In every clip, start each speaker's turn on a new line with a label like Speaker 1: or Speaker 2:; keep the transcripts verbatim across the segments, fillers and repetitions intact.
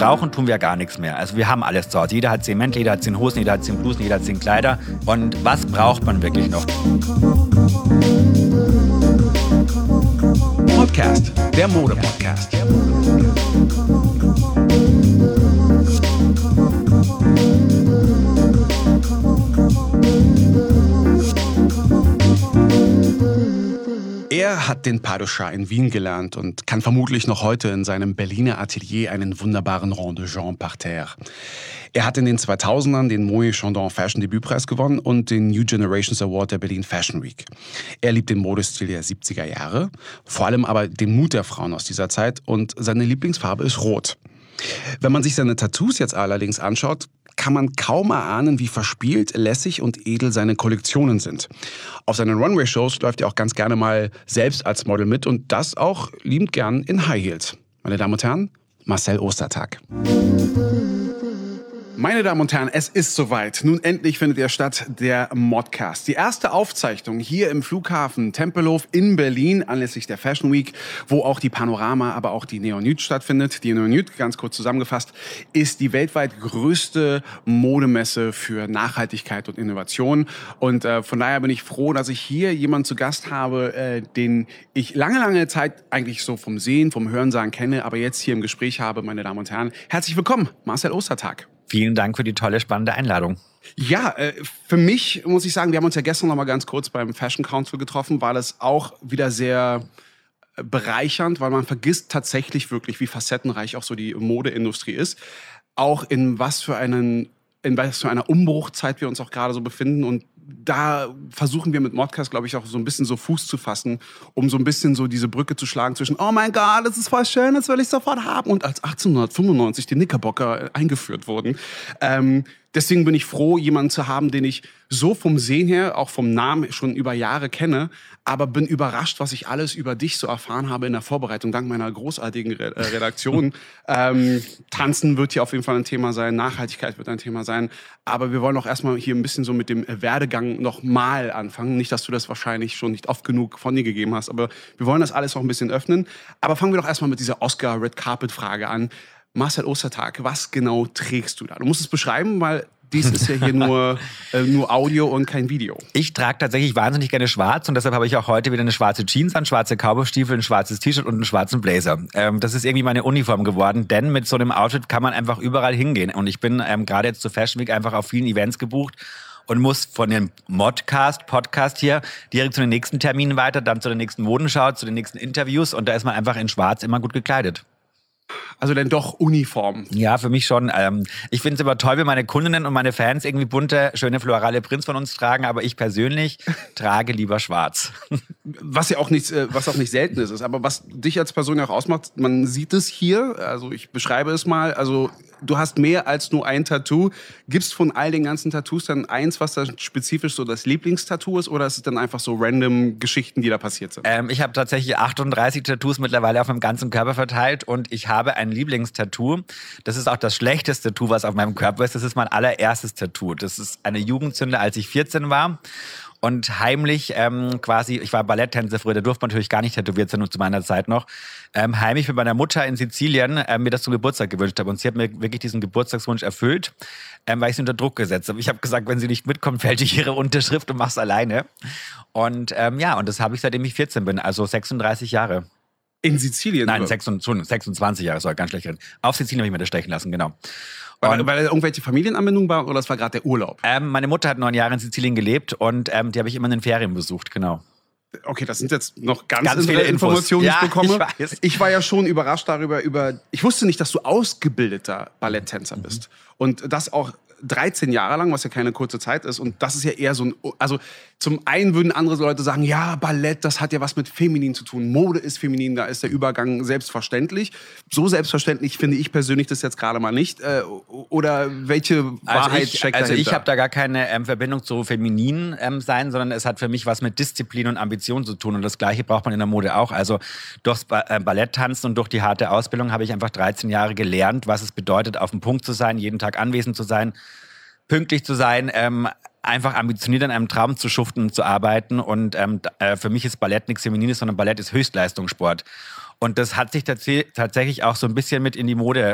Speaker 1: brauchen, tun wir gar nichts mehr. Also wir haben alles zu Hause. Jeder hat zehn Mäntel, jeder hat zehn Hosen, jeder hat zehn Blusen, jeder hat zehn Kleider. Und was braucht man wirklich noch?
Speaker 2: Podcast, der Mode-Podcast. Er hat den Pas de Chat in Wien gelernt und kann vermutlich noch heute in seinem Berliner Atelier einen wunderbaren Rond de Jean Parterre. Er hat in den zweitausendern den Moët Chandon Fashion Debütpreis gewonnen und den New Generations Award der Berlin Fashion Week. Er liebt den Modestil der siebziger Jahre, vor allem aber den Mut der Frauen aus dieser Zeit, und seine Lieblingsfarbe ist Rot. Wenn man sich seine Tattoos jetzt allerdings anschaut, kann man kaum erahnen, wie verspielt, lässig und edel seine Kollektionen sind. Auf seinen Runway-Shows läuft er auch ganz gerne mal selbst als Model mit, und das auch liebend gern in High Heels. Meine Damen und Herren, Marcel Ostertag. Meine Damen und Herren, es ist soweit. Nun endlich findet er statt, der Modcast. Die erste Aufzeichnung hier im Flughafen Tempelhof in Berlin anlässlich der Fashion Week, wo auch die Panorama, aber auch die Neonut stattfindet. Die Neonut, ganz kurz zusammengefasst, ist die weltweit größte Modemesse für Nachhaltigkeit und Innovation. Und äh, von daher bin ich froh, dass ich hier jemanden zu Gast habe, äh, den ich lange, lange Zeit eigentlich so vom Sehen, vom Hörensagen kenne, aber jetzt hier im Gespräch habe, meine Damen und Herren. Herzlich willkommen, Marcel Ostertag.
Speaker 1: Vielen Dank für die tolle, spannende Einladung.
Speaker 2: Ja, äh, für mich muss ich sagen, wir haben uns ja gestern noch mal ganz kurz beim Fashion Council getroffen, war das auch wieder sehr bereichernd, weil man vergisst tatsächlich wirklich, wie facettenreich auch so die Modeindustrie ist. Auch in was für einen, in was für einer Umbruchzeit wir uns auch gerade so befinden, und da versuchen wir mit Modcast, glaube ich, auch so ein bisschen so Fuß zu fassen, um so ein bisschen so diese Brücke zu schlagen zwischen, oh mein Gott, das ist voll schön, das will ich sofort haben, und als achtzehnhundertfünfundneunzig die Knickerbocker eingeführt wurden. Ähm, deswegen bin ich froh, jemanden zu haben, den ich so vom Sehen her, auch vom Namen schon über Jahre kenne, aber bin überrascht, was ich alles über dich so erfahren habe in der Vorbereitung, dank meiner großartigen Re- äh, Redaktion. ähm, Tanzen wird hier auf jeden Fall ein Thema sein, Nachhaltigkeit wird ein Thema sein, aber wir wollen auch erstmal hier ein bisschen so mit dem Werdegang nochmal anfangen. Nicht, dass du das wahrscheinlich schon nicht oft genug von dir gegeben hast, aber wir wollen das alles noch ein bisschen öffnen. Aber fangen wir doch erstmal mit dieser Oscar-Red-Carpet-Frage an. Marcel Ostertag, was genau trägst du da? Du musst es beschreiben, weil dies ist ja hier nur, äh, nur Audio und kein Video.
Speaker 1: Ich trage tatsächlich wahnsinnig gerne schwarz, und deshalb habe ich auch heute wieder eine schwarze Jeans an, schwarze Cowboystiefel, ein schwarzes T-Shirt und einen schwarzen Blazer. Ähm, das ist irgendwie meine Uniform geworden, denn mit so einem Outfit kann man einfach überall hingehen. Und ich bin ähm, gerade jetzt zur Fashion Week einfach auf vielen Events gebucht und muss von dem Modcast, Podcast hier direkt zu den nächsten Terminen weiter, dann zu der nächsten Modenschau, zu den nächsten Interviews, und da ist man einfach in schwarz immer gut gekleidet.
Speaker 2: Also dann doch Uniform.
Speaker 1: Ja, für mich schon. Ähm, ich finde es aber toll, wenn meine Kundinnen und meine Fans irgendwie bunte, schöne florale Prints von uns tragen, aber ich persönlich trage lieber schwarz.
Speaker 2: Was ja auch nicht, was auch nicht selten ist. Aber was dich als Person ja auch ausmacht, man sieht es hier, also ich beschreibe es mal, also du hast mehr als nur ein Tattoo. Gibt es von all den ganzen Tattoos dann eins, was da spezifisch so das Lieblingstattoo ist, oder ist es dann einfach so random Geschichten, die da passiert sind?
Speaker 1: Ähm, ich habe tatsächlich achtunddreißig Tattoos mittlerweile auf meinem ganzen Körper verteilt, und ich habe ein Lieblingstattoo. Das ist auch das schlechteste Tattoo, was auf meinem Körper ist. Das ist mein allererstes Tattoo. Das ist eine Jugendsünde, als ich vierzehn war. Und heimlich ähm, quasi, ich war Balletttänzer früher, da durfte man natürlich gar nicht tätowiert sein, zu meiner Zeit noch, ähm, heimlich mit meiner Mutter in Sizilien ähm, mir das zum Geburtstag gewünscht habe. Und sie hat mir wirklich diesen Geburtstagswunsch erfüllt, ähm, weil ich sie unter Druck gesetzt habe. Ich habe gesagt, wenn sie nicht mitkommt, fällt ich ihre Unterschrift und mach's alleine. Und ähm, ja, und das habe ich, seitdem ich vierzehn bin, also sechsunddreißig Jahre.
Speaker 2: In Sizilien?
Speaker 1: Nein, sechsundzwanzig, sechsundzwanzig Jahre, soll ganz schlecht reden. Auf Sizilien habe ich mir das stechen lassen, genau.
Speaker 2: Weil, weil irgendwelche Familienanbindung war, oder das war gerade der Urlaub?
Speaker 1: Ähm, meine Mutter hat neun Jahre in Sizilien gelebt, und ähm, die habe ich immer in den Ferien besucht, genau.
Speaker 2: Okay, das sind jetzt noch ganz,
Speaker 1: ganz viele
Speaker 2: Informationen, die
Speaker 1: ja,
Speaker 2: ich bekomme.
Speaker 1: Ich, weiß.
Speaker 2: ich war ja schon überrascht darüber, über, ich wusste nicht, dass du ausgebildeter Balletttänzer bist. Mhm. Und das auch dreizehn Jahre lang, was ja keine kurze Zeit ist. Und das ist ja eher so ein, also zum einen würden andere Leute sagen, ja, Ballett, das hat ja was mit feminin zu tun. Mode ist feminin, da ist der Übergang selbstverständlich. So selbstverständlich finde ich persönlich das jetzt gerade mal nicht. Äh, oder welche Wahrheit
Speaker 1: also ich,
Speaker 2: steckt
Speaker 1: also
Speaker 2: dahinter?
Speaker 1: Ich habe da gar keine ähm, Verbindung zu feminin ähm, sein, sondern es hat für mich was mit Disziplin und Ambition zu tun. Und das Gleiche braucht man in der Mode auch. Also durchs ba- äh, Balletttanzen und durch die harte Ausbildung habe ich einfach dreizehn Jahre gelernt, was es bedeutet, auf dem Punkt zu sein, jeden Tag anwesend zu sein, pünktlich zu sein, ähm, einfach ambitioniert an einem Traum zu schuften und zu arbeiten. Und ähm, äh, für mich ist Ballett nichts Feminines, sondern Ballett ist Höchstleistungssport. Und das hat sich tats- tatsächlich auch so ein bisschen mit in die Mode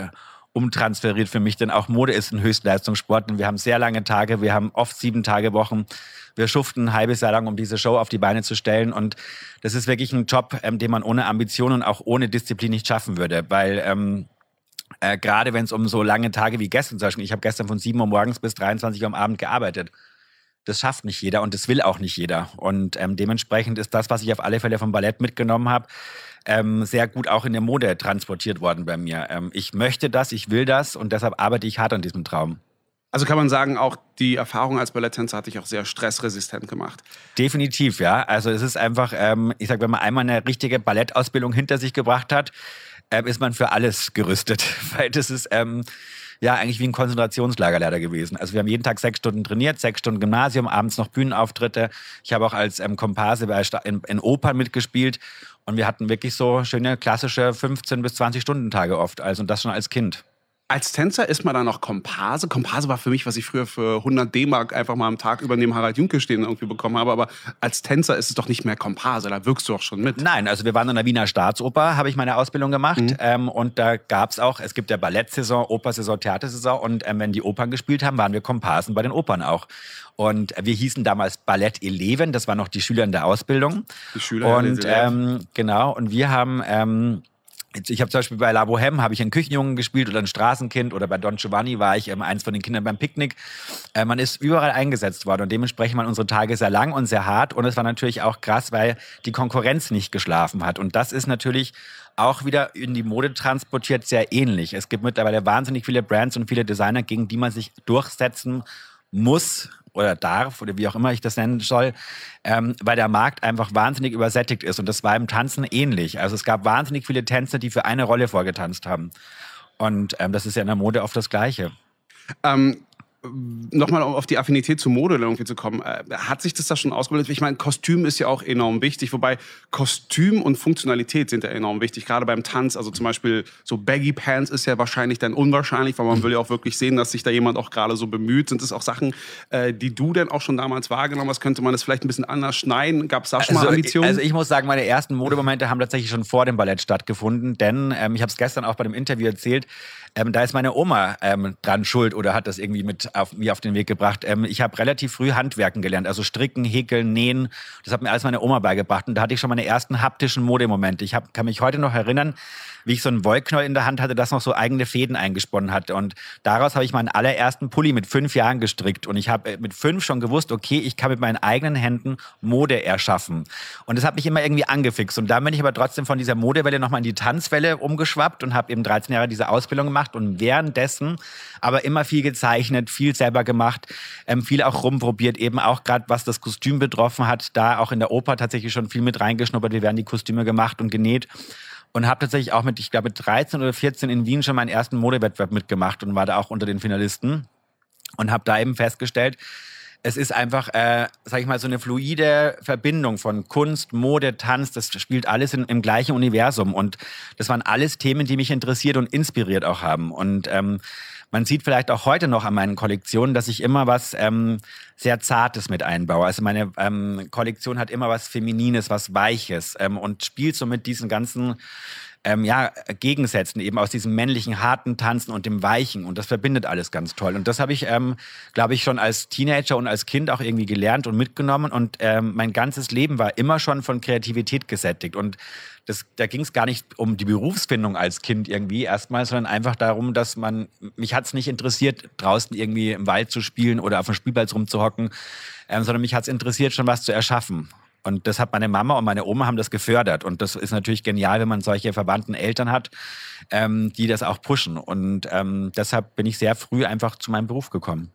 Speaker 1: umtransferiert für mich, denn auch Mode ist ein Höchstleistungssport. Denn wir haben sehr lange Tage, wir haben oft sieben Tage Wochen. Wir schuften ein halbes Jahr lang, um diese Show auf die Beine zu stellen. Und das ist wirklich ein Job, ähm, den man ohne Ambition und auch ohne Disziplin nicht schaffen würde. Weil ähm, äh, gerade wenn es um so lange Tage wie gestern zum Beispiel, ich habe gestern von sieben Uhr morgens bis dreiundzwanzig Uhr am Abend gearbeitet. Das schafft nicht jeder und das will auch nicht jeder. Und ähm, dementsprechend ist das, was ich auf alle Fälle vom Ballett mitgenommen habe, ähm, sehr gut auch in der Mode transportiert worden bei mir. Ähm, ich möchte das, ich will das und deshalb arbeite ich hart an diesem Traum.
Speaker 2: Also kann man sagen, auch die Erfahrung als Balletttänzer hat dich auch sehr stressresistent gemacht.
Speaker 1: Definitiv, ja. Also es ist einfach, ähm, ich sag, wenn man einmal eine richtige Ballettausbildung hinter sich gebracht hat, ähm, ist man für alles gerüstet. Weil das ist ähm, ja eigentlich wie ein Konzentrationslager leider gewesen. Also wir haben jeden Tag sechs Stunden trainiert, sechs Stunden Gymnasium, abends noch Bühnenauftritte. Ich habe auch als ähm, Komparse bei Sta- in, in Opern mitgespielt. Und wir hatten wirklich so schöne klassische fünfzehn bis zwanzig Stunden Tage oft. Also und das schon als Kind.
Speaker 2: Als Tänzer ist man dann noch Komparse. Komparse war für mich, was ich früher für hundert D-Mark einfach mal am Tag über neben Harald Junke stehen irgendwie bekommen habe. Aber als Tänzer ist es doch nicht mehr Komparse, da wirkst du auch schon mit.
Speaker 1: Nein, also wir waren in der Wiener Staatsoper, habe ich meine Ausbildung gemacht.
Speaker 2: Mhm.
Speaker 1: Ähm, und da gab es auch, es gibt ja Ballettsaison, Opersaison, Theatersaison. Und ähm, wenn die Opern gespielt haben, waren wir Komparsen bei den Opern auch. Und wir hießen damals Ballett Eleven, das waren noch die Schüler in der Ausbildung.
Speaker 2: Die Schüler.
Speaker 1: Und ähm, genau, und wir haben... Ähm, Ich habe zum Beispiel bei La Bohème habe ich einen Küchenjungen gespielt oder ein Straßenkind oder bei Don Giovanni war ich ähm, eins von den Kindern beim Picknick. Äh, man ist überall eingesetzt worden und dementsprechend waren unsere Tage sehr lang und sehr hart und es war natürlich auch krass, weil die Konkurrenz nicht geschlafen hat und das ist natürlich auch wieder in die Mode transportiert sehr ähnlich. Es gibt mittlerweile wahnsinnig viele Brands und viele Designer, gegen die man sich durchsetzen muss oder darf oder wie auch immer ich das nennen soll, ähm, weil der Markt einfach wahnsinnig übersättigt ist. Und das war im Tanzen ähnlich. Also es gab wahnsinnig viele Tänzer, die für eine Rolle vorgetanzt haben. Und ähm, das ist ja in der Mode oft das Gleiche.
Speaker 2: Ähm, Nochmal um auf die Affinität zur Mode irgendwie zu kommen. Äh, hat sich das da schon ausgebildet? Ich meine, Kostüm ist ja auch enorm wichtig, wobei Kostüm und Funktionalität sind ja enorm wichtig, gerade beim Tanz. Also zum Beispiel so Baggy Pants ist ja wahrscheinlich dann unwahrscheinlich, weil man will ja auch wirklich sehen, dass sich da jemand auch gerade so bemüht. Sind das auch Sachen, äh, die du denn auch schon damals wahrgenommen hast? Könnte man das vielleicht ein bisschen anders schneiden? Gab es da schon mal
Speaker 1: Also,
Speaker 2: Ambitionen?
Speaker 1: also ich muss sagen, meine ersten Modemomente haben tatsächlich schon vor dem Ballett stattgefunden, denn ähm, ich habe es gestern auch bei dem Interview erzählt, ähm, da ist meine Oma ähm, dran schuld oder hat das irgendwie mit auf, mir auf den Weg gebracht. Ähm, ich habe relativ früh Handwerken gelernt, also Stricken, Häkeln, Nähen. Das hat mir alles meine Oma beigebracht und da hatte ich schon meine ersten haptischen Modemomente. Ich hab, kann mich heute noch erinnern, wie ich so einen Wollknäuel in der Hand hatte, das noch so eigene Fäden eingesponnen hatte. Und daraus habe ich meinen allerersten Pulli mit fünf Jahren gestrickt. Und ich habe mit fünf schon gewusst, okay, ich kann mit meinen eigenen Händen Mode erschaffen. Und das hat mich immer irgendwie angefixt. Und dann bin ich aber trotzdem von dieser Modewelle nochmal in die Tanzwelle umgeschwappt und habe eben dreizehn Jahre diese Ausbildung gemacht und währenddessen aber immer viel gezeichnet, viel selber gemacht, ähm, viel auch rumprobiert, eben auch gerade was das Kostüm betroffen hat, da auch in der Oper tatsächlich schon viel mit reingeschnuppert. Wir werden die Kostüme gemacht und genäht. Und habe tatsächlich auch mit, ich glaube, dreizehn oder vierzehn in Wien schon meinen ersten Modewettbewerb mitgemacht und war da auch unter den Finalisten. Und habe da eben festgestellt, es ist einfach, äh, sag ich mal, so eine fluide Verbindung von Kunst, Mode, Tanz. Das spielt alles in, im gleichen Universum. Und das waren alles Themen, die mich interessiert und inspiriert auch haben. Und ähm, man sieht vielleicht auch heute noch an meinen Kollektionen, dass ich immer was ähm, sehr Zartes mit einbaue. Also meine ähm, Kollektion hat immer was Feminines, was Weiches ähm, und spielt so mit diesen ganzen ähm, ja, Gegensätzen, eben aus diesem männlichen, harten Tanzen und dem Weichen. Und das verbindet alles ganz toll. Und das habe ich, ähm, glaube ich, schon als Teenager und als Kind auch irgendwie gelernt und mitgenommen. Und ähm, mein ganzes Leben war immer schon von Kreativität gesättigt. Und das, da ging es gar nicht um die Berufsfindung als Kind irgendwie erstmal, sondern einfach darum, dass man, mich hat es nicht interessiert, draußen irgendwie im Wald zu spielen oder auf dem Spielplatz rumzuhocken, ähm, sondern mich hat es interessiert, schon was zu erschaffen. Und das hat meine Mama und meine Oma haben das gefördert. Und das ist natürlich genial, wenn man solche verwandten Eltern hat, ähm, die das auch pushen. Und ähm, deshalb bin ich sehr früh einfach zu meinem Beruf gekommen.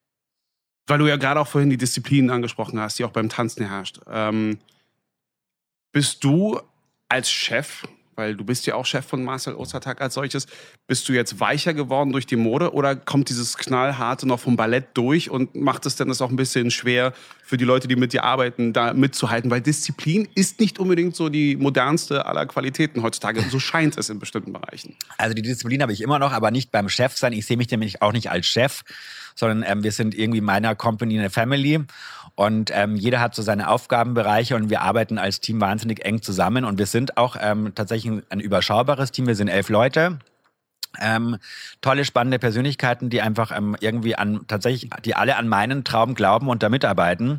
Speaker 2: Weil du ja gerade auch vorhin die Disziplinen angesprochen hast, die auch beim Tanzen herrscht. Ähm, bist du als Chef, weil du bist ja auch Chef von Marcel Ostertag als solches, bist du jetzt weicher geworden durch die Mode oder kommt dieses Knallharte noch vom Ballett durch und macht es dann das auch ein bisschen schwer für die Leute, die mit dir arbeiten, da mitzuhalten? Weil Disziplin ist nicht unbedingt so die modernste aller Qualitäten heutzutage. So scheint es in bestimmten Bereichen.
Speaker 1: Also die Disziplin habe ich immer noch, aber nicht beim Chef sein. Ich sehe mich nämlich auch nicht als Chef, sondern ähm, wir sind irgendwie meiner Company eine Family und ähm, jeder hat so seine Aufgabenbereiche und wir arbeiten als Team wahnsinnig eng zusammen und wir sind auch ähm, tatsächlich ein, ein überschaubares Team. Wir sind elf Leute Ähm, tolle, spannende Persönlichkeiten, die einfach ähm, irgendwie an, tatsächlich, die alle an meinen Traum glauben und da mitarbeiten.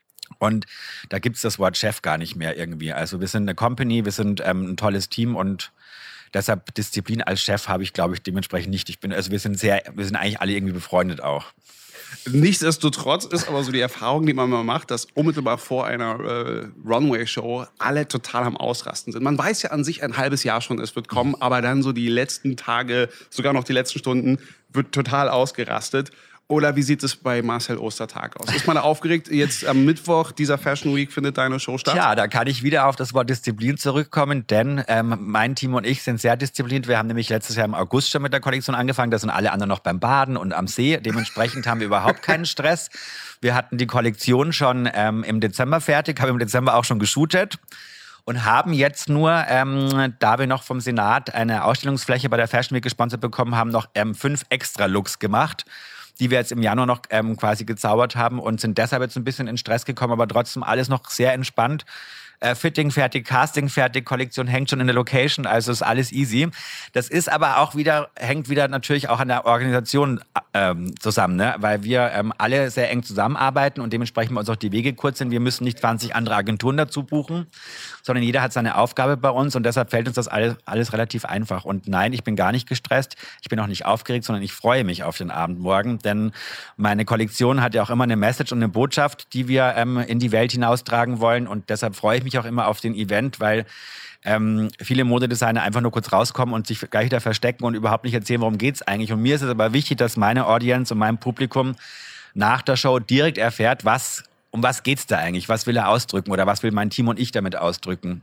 Speaker 1: Und da gibt's das Wort Chef gar nicht mehr irgendwie. Also wir sind eine Company, wir sind ähm, ein tolles Team und deshalb Disziplin als Chef habe ich, glaube ich, dementsprechend nicht. Ich bin, also wir sind sehr, wir sind eigentlich alle irgendwie befreundet auch.
Speaker 2: Nichtsdestotrotz ist aber so die Erfahrung, die man mal macht, dass unmittelbar vor einer äh, Runway-Show alle total am Ausrasten sind. Man weiß ja an sich ein halbes Jahr schon, es wird kommen, aber dann so die letzten Tage, sogar noch die letzten Stunden, wird total ausgerastet. Oder wie sieht es bei Marcel Ostertag aus? Ist man da aufgeregt? Jetzt am Mittwoch dieser Fashion Week findet deine Show statt?
Speaker 1: Ja, da kann ich wieder auf das Wort Disziplin zurückkommen, denn ähm, mein Team und ich sind sehr diszipliniert. Wir haben nämlich letztes Jahr im August schon mit der Kollektion angefangen. Da sind alle anderen noch beim Baden und am See. Dementsprechend haben wir überhaupt keinen Stress. Wir hatten die Kollektion schon ähm, im Dezember fertig, haben im Dezember auch schon geshootet. Und haben jetzt nur, ähm, da wir noch vom Senat eine Ausstellungsfläche bei der Fashion Week gesponsert bekommen haben, noch ähm, fünf extra Looks gemacht, die wir jetzt im Januar noch ähm, quasi gezaubert haben und sind deshalb jetzt ein bisschen in Stress gekommen, aber trotzdem alles noch sehr entspannt. Äh, Fitting fertig, Casting fertig, Kollektion hängt schon in der Location, also ist alles easy. Das ist aber auch wieder, hängt wieder natürlich auch an der Organisation ähm, zusammen, ne? Weil wir ähm, alle sehr eng zusammenarbeiten und dementsprechend bei uns auch die Wege kurz sind. Wir müssen nicht zwanzig andere Agenturen dazu buchen, sondern jeder hat seine Aufgabe bei uns und deshalb fällt uns das alles, alles relativ einfach. Und nein, ich bin gar nicht gestresst, ich bin auch nicht aufgeregt, sondern ich freue mich auf den Abend morgen, denn meine Kollektion hat ja auch immer eine Message und eine Botschaft, die wir ähm, in die Welt hinaustragen wollen und deshalb freue ich mich auch immer auf den Event, weil ähm, viele Modedesigner einfach nur kurz rauskommen und sich gleich wieder verstecken und überhaupt nicht erzählen, worum geht's eigentlich. Und mir ist es aber wichtig, dass meine Audience und mein Publikum nach der Show direkt erfährt, was, um was geht's da eigentlich, was will er ausdrücken oder was will mein Team und ich damit ausdrücken.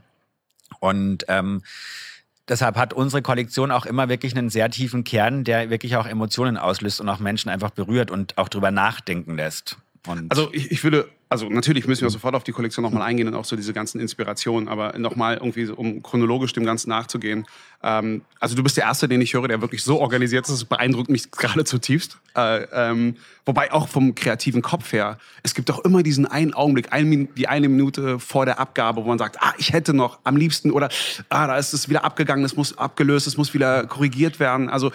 Speaker 1: Und ähm, deshalb hat unsere Kollektion auch immer wirklich einen sehr tiefen Kern, der wirklich auch Emotionen auslöst und auch Menschen einfach berührt und auch drüber nachdenken lässt. Und
Speaker 2: also ich, ich würde, also natürlich müssen wir sofort auf die Kollektion nochmal eingehen und auch so diese ganzen Inspirationen, aber nochmal irgendwie, so, um chronologisch dem Ganzen nachzugehen. Ähm, also du bist der Erste, den ich höre, der wirklich so organisiert ist, das beeindruckt mich gerade zutiefst. Äh, ähm, wobei auch vom kreativen Kopf her, es gibt doch immer diesen einen Augenblick, ein, die eine Minute vor der Abgabe, wo man sagt, ah, ich hätte noch am liebsten oder ah, da ist es wieder abgegangen, es muss abgelöst, es muss wieder korrigiert werden. Also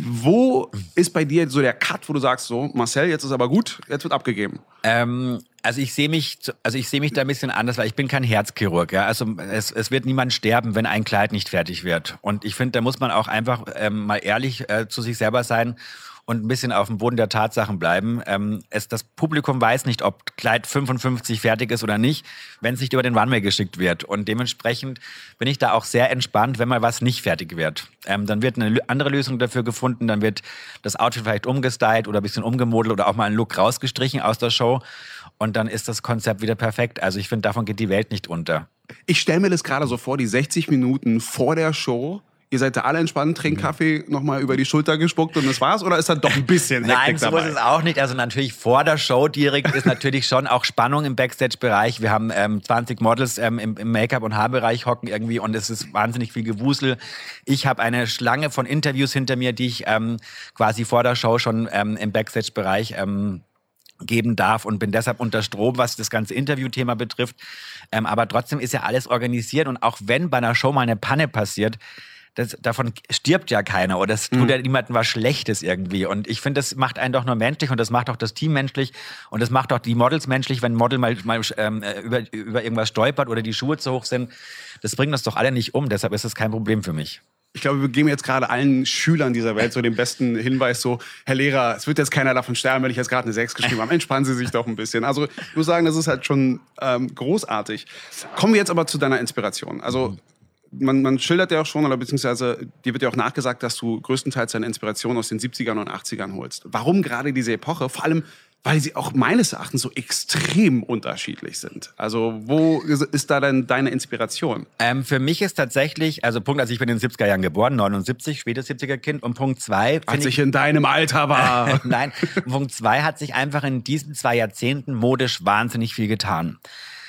Speaker 2: wo ist bei dir so der Cut, wo du sagst, so Marcel, jetzt ist aber gut, jetzt wird abgegeben?
Speaker 1: Ähm, also ich sehe mich, also ich sehe mich da ein bisschen anders, weil ich bin kein Herzchirurg. Ja? Also es, es wird niemand sterben, wenn ein Kleid nicht fertig wird. Und ich finde, da muss man auch einfach ähm, mal ehrlich äh, zu sich selber sein und ein bisschen auf dem Boden der Tatsachen bleiben. Ähm, es, das Publikum weiß nicht, ob Kleid fünfundfünfzig fertig ist oder nicht, wenn es nicht über den Runway geschickt wird. Und dementsprechend bin ich da auch sehr entspannt, wenn mal was nicht fertig wird. Ähm, dann wird eine andere Lösung dafür gefunden, dann wird das Outfit vielleicht umgestylt oder ein bisschen umgemodelt oder auch mal ein Look rausgestrichen aus der Show. Und dann ist das Konzept wieder perfekt. Also ich finde, davon geht die Welt nicht unter.
Speaker 2: Ich stelle mir das gerade so vor, die sechzig Minuten vor der Show. Ihr seid da alle entspannt, trinkt Kaffee, nochmal über die Schulter gespuckt und das war's? Oder ist da doch ein bisschen Hektik
Speaker 1: Nein, so
Speaker 2: dabei?
Speaker 1: ist es auch nicht. Also natürlich vor der Show direkt ist natürlich schon auch Spannung im Backstage-Bereich. Wir haben ähm, zwanzig Models ähm, im, im Make-up- und Haarbereich hocken irgendwie und es ist wahnsinnig viel Gewusel. Ich habe eine Schlange von Interviews hinter mir, die ich ähm, quasi vor der Show schon ähm, im Backstage-Bereich ähm, geben darf und bin deshalb unter Strom, was das ganze Interviewthema betrifft. Ähm, aber trotzdem ist ja alles organisiert und auch wenn bei einer Show mal eine Panne passiert, das, davon stirbt ja keiner oder es tut mhm. ja niemandem was Schlechtes irgendwie. Und ich finde, das macht einen doch nur menschlich und das macht auch das Team menschlich und das macht auch die Models menschlich, wenn ein Model mal, mal ähm, über, über irgendwas stolpert oder die Schuhe zu hoch sind. Das bringt uns doch alle nicht um, deshalb ist das kein Problem für mich.
Speaker 2: Ich glaube, wir geben jetzt gerade allen Schülern dieser Welt so den besten Hinweis, so, Herr Lehrer, es wird jetzt keiner davon sterben, wenn ich jetzt gerade eine sechs geschrieben habe. Entspannen Sie sich doch ein bisschen. Also ich muss sagen, das ist halt schon ähm, großartig. Kommen wir jetzt aber zu deiner Inspiration. Also man, man schildert ja auch schon, oder beziehungsweise dir wird ja auch nachgesagt, dass du größtenteils deine Inspiration aus den siebzigern und achtzigern holst. Warum gerade diese Epoche? Vor allem, weil sie auch meines Erachtens so extrem unterschiedlich sind. Also wo ist da denn deine Inspiration?
Speaker 1: Ähm, für mich ist tatsächlich, also Punkt, also ich bin in den siebziger Jahren geboren, neunundsiebzig, spätes siebziger Kind und Punkt zwei.
Speaker 2: Als ich in deinem Alter war.
Speaker 1: Nein, Punkt zwei hat sich einfach in diesen zwei Jahrzehnten modisch wahnsinnig viel getan.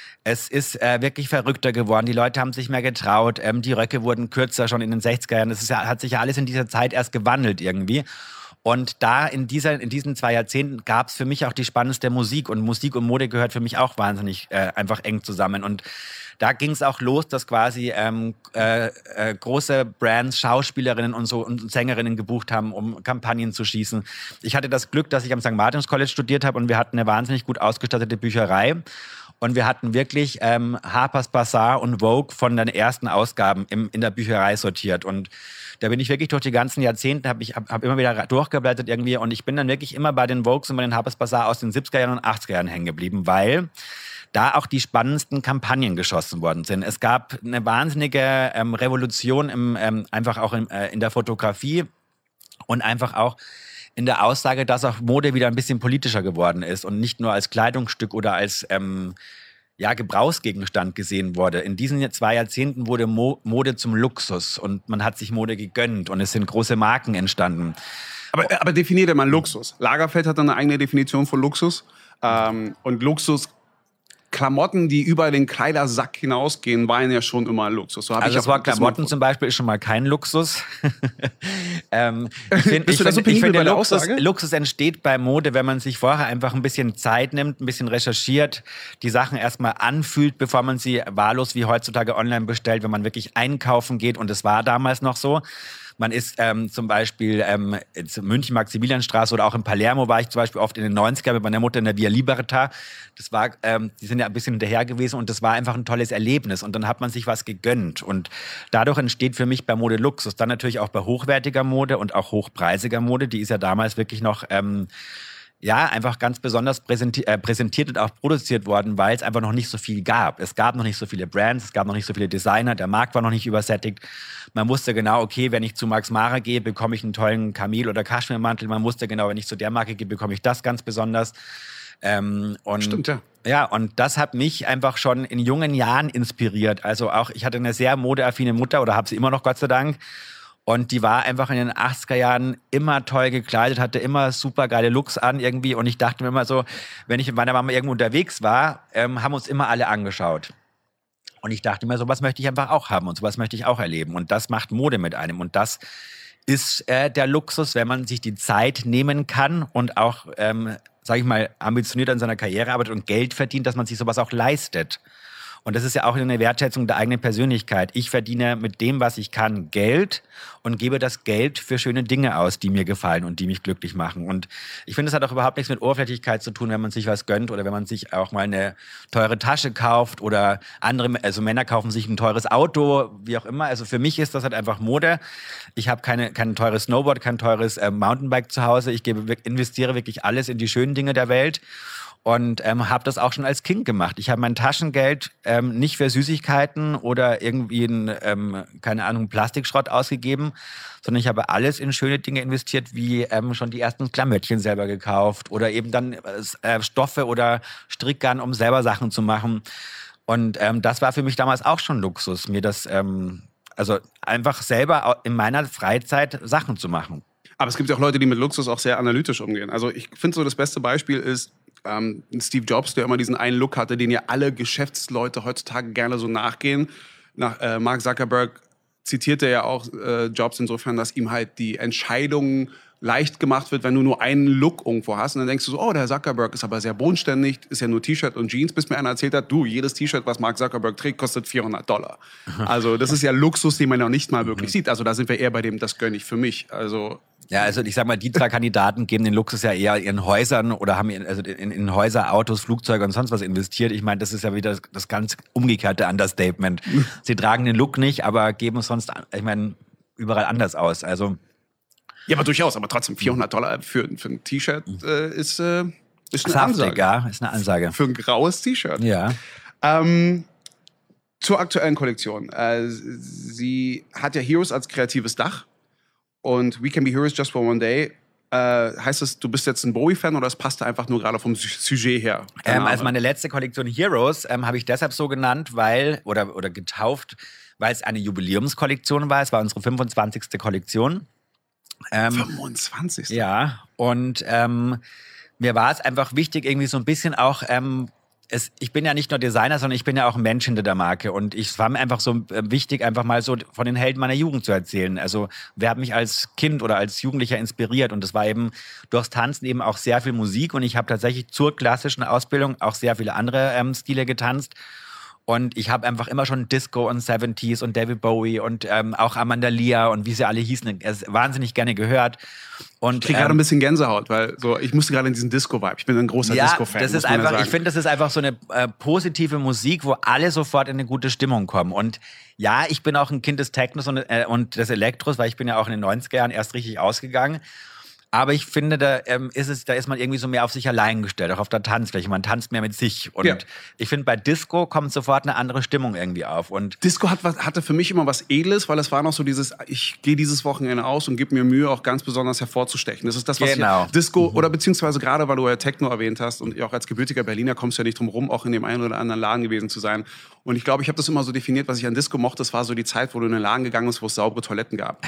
Speaker 1: Es ist äh, wirklich verrückter geworden. Die Leute haben sich mehr getraut. Ähm, die Röcke wurden kürzer schon in den sechziger Jahren. Das ist ja, hat sich ja alles in dieser Zeit erst gewandelt irgendwie. Und da in, dieser, in diesen zwei Jahrzehnten gab es für mich auch die spannendste Musik. Und Musik und Mode gehört für mich auch wahnsinnig äh, einfach eng zusammen. Und da ging es auch los, dass quasi ähm, äh, äh, große Brands, Schauspielerinnen und so und Sängerinnen gebucht haben, um Kampagnen zu schießen. Ich hatte das Glück, dass ich am Sankt Martins College studiert habe und wir hatten eine wahnsinnig gut ausgestattete Bücherei. Und wir hatten wirklich ähm, Harper's Bazaar und Vogue von den ersten Ausgaben im, in der Bücherei sortiert. Und da bin ich wirklich durch die ganzen Jahrzehnte, habe ich hab, hab immer wieder durchgeblättert irgendwie. Und ich bin dann wirklich immer bei den Vogues und bei den Harper's Bazaar aus den siebziger Jahren und achtziger Jahren hängen geblieben, weil da auch die spannendsten Kampagnen geschossen worden sind. Es gab eine wahnsinnige ähm, Revolution im, ähm, einfach auch in, äh, in der Fotografie und einfach auch in der Aussage, dass auch Mode wieder ein bisschen politischer geworden ist und nicht nur als Kleidungsstück oder als ähm, ja, Gebrauchsgegenstand gesehen wurde. In diesen zwei Jahrzehnten wurde Mo- Mode zum Luxus und man hat sich Mode gegönnt und es sind große Marken entstanden.
Speaker 2: Aber, aber definiert mal Luxus. Lagerfeld hat eine eigene Definition von Luxus. Ähm, und Luxus, Klamotten, die über den Kleidersack hinausgehen, waren ja schon immer Luxus. So hab
Speaker 1: also
Speaker 2: ich
Speaker 1: das
Speaker 2: auch
Speaker 1: Wort Klamotten
Speaker 2: das
Speaker 1: zum Beispiel ist schon mal kein Luxus. ähm, ich find,
Speaker 2: Bist
Speaker 1: ich
Speaker 2: du da so
Speaker 1: find,
Speaker 2: penibel
Speaker 1: ich finde,
Speaker 2: bei der
Speaker 1: Luxus,
Speaker 2: Aussage?
Speaker 1: Luxus entsteht bei Mode, wenn man sich vorher einfach ein bisschen Zeit nimmt, ein bisschen recherchiert, die Sachen erstmal anfühlt, bevor man sie wahllos wie heutzutage online bestellt, wenn man wirklich einkaufen geht. Und das war damals noch so. Man ist ähm, zum Beispiel ähm, in München, Maximilianstraße oder auch in Palermo war ich zum Beispiel oft in den neunziger mit meiner Mutter in der Via Libertà. Das war, ähm, die sind ja ein bisschen hinterher gewesen und das war einfach ein tolles Erlebnis. Und dann hat man sich was gegönnt. Und dadurch entsteht für mich bei Mode Luxus. Dann natürlich auch bei hochwertiger Mode und auch hochpreisiger Mode. Die ist ja damals wirklich noch ähm, ja, einfach ganz besonders präsenti- äh, präsentiert und auch produziert worden, weil es einfach noch nicht so viel gab. Es gab noch nicht so viele Brands, es gab noch nicht so viele Designer, der Markt war noch nicht übersättigt. Man wusste genau, okay, wenn ich zu Max Mara gehe, bekomme ich einen tollen Kamel- oder Kaschmirmantel. Man wusste genau, wenn ich zu der Marke gehe, bekomme ich das ganz besonders. Ähm, und
Speaker 2: Stimmt, ja.
Speaker 1: Ja, und das hat mich einfach schon in jungen Jahren inspiriert. Also auch, ich hatte eine sehr modeaffine Mutter oder habe sie immer noch, Gott sei Dank. Und die war einfach in den achtziger Jahren immer toll gekleidet, hatte immer super geile Looks an irgendwie. Und ich dachte mir immer so, wenn ich mit meiner Mama irgendwo unterwegs war, ähm, haben uns immer alle angeschaut. Und ich dachte mir, sowas möchte ich einfach auch haben und sowas möchte ich auch erleben. Und das macht Mode mit einem. Und das ist äh, der Luxus, wenn man sich die Zeit nehmen kann und auch, ähm, sage ich mal, ambitioniert an seiner Karriere arbeitet und Geld verdient, dass man sich sowas auch leistet. Und das ist ja auch eine Wertschätzung der eigenen Persönlichkeit. Ich verdiene mit dem, was ich kann, Geld und gebe das Geld für schöne Dinge aus, die mir gefallen und die mich glücklich machen. Und ich finde, es hat auch überhaupt nichts mit Oberflächlichkeit zu tun, wenn man sich was gönnt oder wenn man sich auch mal eine teure Tasche kauft oder andere, also Männer kaufen sich ein teures Auto, wie auch immer. Also für mich ist das halt einfach Mode. Ich habe keine, kein teures Snowboard, kein teures äh, Mountainbike zu Hause. Ich gebe, investiere wirklich alles in die schönen Dinge der Welt. Und ähm, habe das auch schon als Kind gemacht. Ich habe mein Taschengeld ähm, nicht für Süßigkeiten oder irgendwie in, ähm, keine Ahnung, Plastikschrott ausgegeben, sondern ich habe alles in schöne Dinge investiert, wie ähm, schon die ersten Klamottchen selber gekauft oder eben dann äh, Stoffe oder Strickgarn, um selber Sachen zu machen. Und ähm, das war für mich damals auch schon Luxus, mir das, ähm, also einfach selber in meiner Freizeit Sachen zu machen.
Speaker 2: Aber es gibt ja auch Leute, die mit Luxus auch sehr analytisch umgehen. Also ich finde so, das beste Beispiel ist ähm, Steve Jobs, der immer diesen einen Look hatte, den ja alle Geschäftsleute heutzutage gerne so nachgehen. Nach äh, Mark Zuckerberg zitierte ja auch äh, Jobs insofern, dass ihm halt die Entscheidung leicht gemacht wird, wenn du nur einen Look irgendwo hast. Und dann denkst du so, oh, der Zuckerberg ist aber sehr bodenständig, ist ja nur T-Shirt und Jeans, bis mir einer erzählt hat, du, jedes T-Shirt, was Mark Zuckerberg trägt, kostet vierhundert Dollar. Also das ist ja Luxus, den man noch nicht mal wirklich sieht. Also da sind wir eher bei dem, das gönne ich für mich. Also
Speaker 1: ja, also ich sag mal, die drei Kandidaten geben den Luxus ja eher in Häusern oder haben in, also in, in Häuser, Autos, Flugzeuge und sonst was investiert. Ich meine, das ist ja wieder das, das ganz umgekehrte Understatement. Sie tragen den Look nicht, aber geben es sonst, ich meine, überall anders aus. Also
Speaker 2: ja, aber durchaus, aber trotzdem vierhundert Dollar für, für ein T-Shirt äh, ist, äh, ist eine
Speaker 1: saftig,
Speaker 2: Ansage.
Speaker 1: Ja, ist eine Ansage.
Speaker 2: Für ein graues T-Shirt.
Speaker 1: Ja.
Speaker 2: Ähm, zur aktuellen Kollektion. Äh, sie hat ja Heroes als kreatives Dach. Und We Can Be Heroes Just for One Day. Äh, heißt das, du bist jetzt ein Bowie-Fan oder es passte einfach nur gerade vom Sujet her?
Speaker 1: Ähm, also meine letzte Kollektion Heroes ähm, habe ich deshalb so genannt, weil, oder, oder getauft, weil es eine Jubiläumskollektion war. Es war unsere fünfundzwanzigste Kollektion. Ähm,
Speaker 2: fünfundzwanzig.
Speaker 1: Ja, und ähm, mir war es einfach wichtig, irgendwie so ein bisschen auch ähm, es, ich bin ja nicht nur Designer, sondern ich bin ja auch ein Mensch hinter der Marke. Und ich, es war mir einfach so äh, wichtig, einfach mal so von den Helden meiner Jugend zu erzählen. Also wer hat mich als Kind oder als Jugendlicher inspiriert? Und das war eben durchs Tanzen eben auch sehr viel Musik. Und ich habe tatsächlich zur klassischen Ausbildung auch sehr viele andere ähm, Stile getanzt. Und ich habe einfach immer schon Disco und Seventies und David Bowie und ähm, auch Amanda Lear und wie sie alle hießen, es wahnsinnig gerne gehört. Und,
Speaker 2: ich kriege gerade
Speaker 1: ähm,
Speaker 2: ein bisschen Gänsehaut, weil so, ich musste gerade in diesen Disco-Vibe. Ich bin ein großer
Speaker 1: ja,
Speaker 2: Disco-Fan.
Speaker 1: das
Speaker 2: muss
Speaker 1: ist
Speaker 2: man
Speaker 1: einfach,
Speaker 2: ja
Speaker 1: ich
Speaker 2: sagen.
Speaker 1: finde, das ist einfach so eine äh, positive Musik, wo alle sofort in eine gute Stimmung kommen. Und ja, ich bin auch ein Kind des Technos und, äh, und des Elektros, weil ich bin ja auch in den neunziger Jahren erst richtig ausgegangen. Aber ich finde, da ähm, ist es, da ist man irgendwie so mehr auf sich allein gestellt, auch auf der Tanzfläche. Man tanzt mehr mit sich. Und
Speaker 2: Ja.
Speaker 1: ich finde, bei Disco kommt sofort eine andere Stimmung irgendwie auf. Und
Speaker 2: Disco hat was, hatte für mich immer was Edles, weil es war noch so dieses, ich gehe dieses Wochenende aus und gebe mir Mühe, auch ganz besonders hervorzustechen. Das ist das, was
Speaker 1: Genau.
Speaker 2: hier Disco, oder beziehungsweise gerade, weil du ja Techno erwähnt hast und auch als gebürtiger Berliner kommst du ja nicht drum rum, auch in dem einen oder anderen Laden gewesen zu sein. Und ich glaube, ich habe das immer so definiert, was ich an Disco mochte. Das war so die Zeit, wo du in den Laden gegangen bist, wo es saubere Toiletten gab.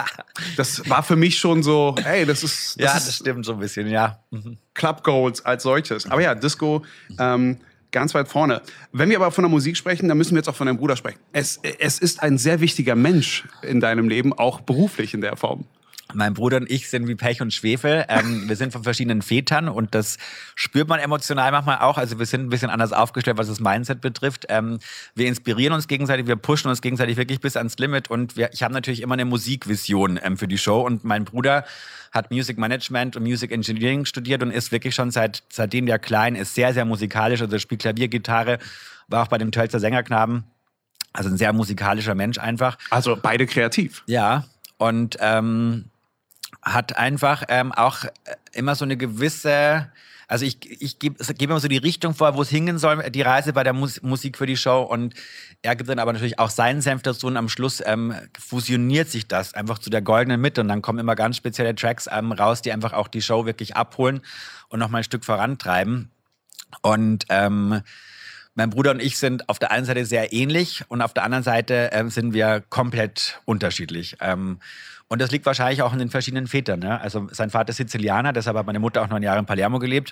Speaker 2: Das war für mich schon so, hey, das ist... Das
Speaker 1: ja,
Speaker 2: ist
Speaker 1: das stimmt so ein bisschen, ja. Mhm.
Speaker 2: Club Goals als solches. Aber ja, Disco ähm, ganz weit vorne. Wenn wir aber von der Musik sprechen, dann müssen wir jetzt auch von deinem Bruder sprechen. Es, es ist ein sehr wichtiger Mensch in deinem Leben, auch beruflich in der Form.
Speaker 1: Mein Bruder und ich sind wie Pech und Schwefel. Ähm, wir sind von verschiedenen Vätern und das spürt man emotional manchmal auch. Also wir sind ein bisschen anders aufgestellt, was das Mindset betrifft. Ähm, wir inspirieren uns gegenseitig, wir pushen uns gegenseitig wirklich bis ans Limit und wir, ich habe natürlich immer eine Musikvision ähm, für die Show und mein Bruder hat Music Management und Music Engineering studiert und ist wirklich schon seit seitdem der klein ist, sehr, sehr musikalisch. Also spielt Klavier, Gitarre, war auch bei dem Tölzer Sängerknaben. Also ein sehr musikalischer Mensch einfach.
Speaker 2: Also beide kreativ.
Speaker 1: Ja, und ähm, hat einfach ähm, auch immer so eine gewisse, also ich, ich gebe geb immer so die Richtung vor, wo es hingehen soll, die Reise bei der Mus Musik für die Show und er gibt dann aber natürlich auch seinen Senf dazu und am Schluss ähm, fusioniert sich das einfach zu der goldenen Mitte und dann kommen immer ganz spezielle Tracks ähm, raus, die einfach auch die Show wirklich abholen und nochmal ein Stück vorantreiben und ähm, mein Bruder und ich sind auf der einen Seite sehr ähnlich und auf der anderen Seite ähm, sind wir komplett unterschiedlich. Ähm, und das liegt wahrscheinlich auch in den verschiedenen Vätern. Ne? Also sein Vater ist Sizilianer, deshalb hat meine Mutter auch neun Jahre in Palermo gelebt.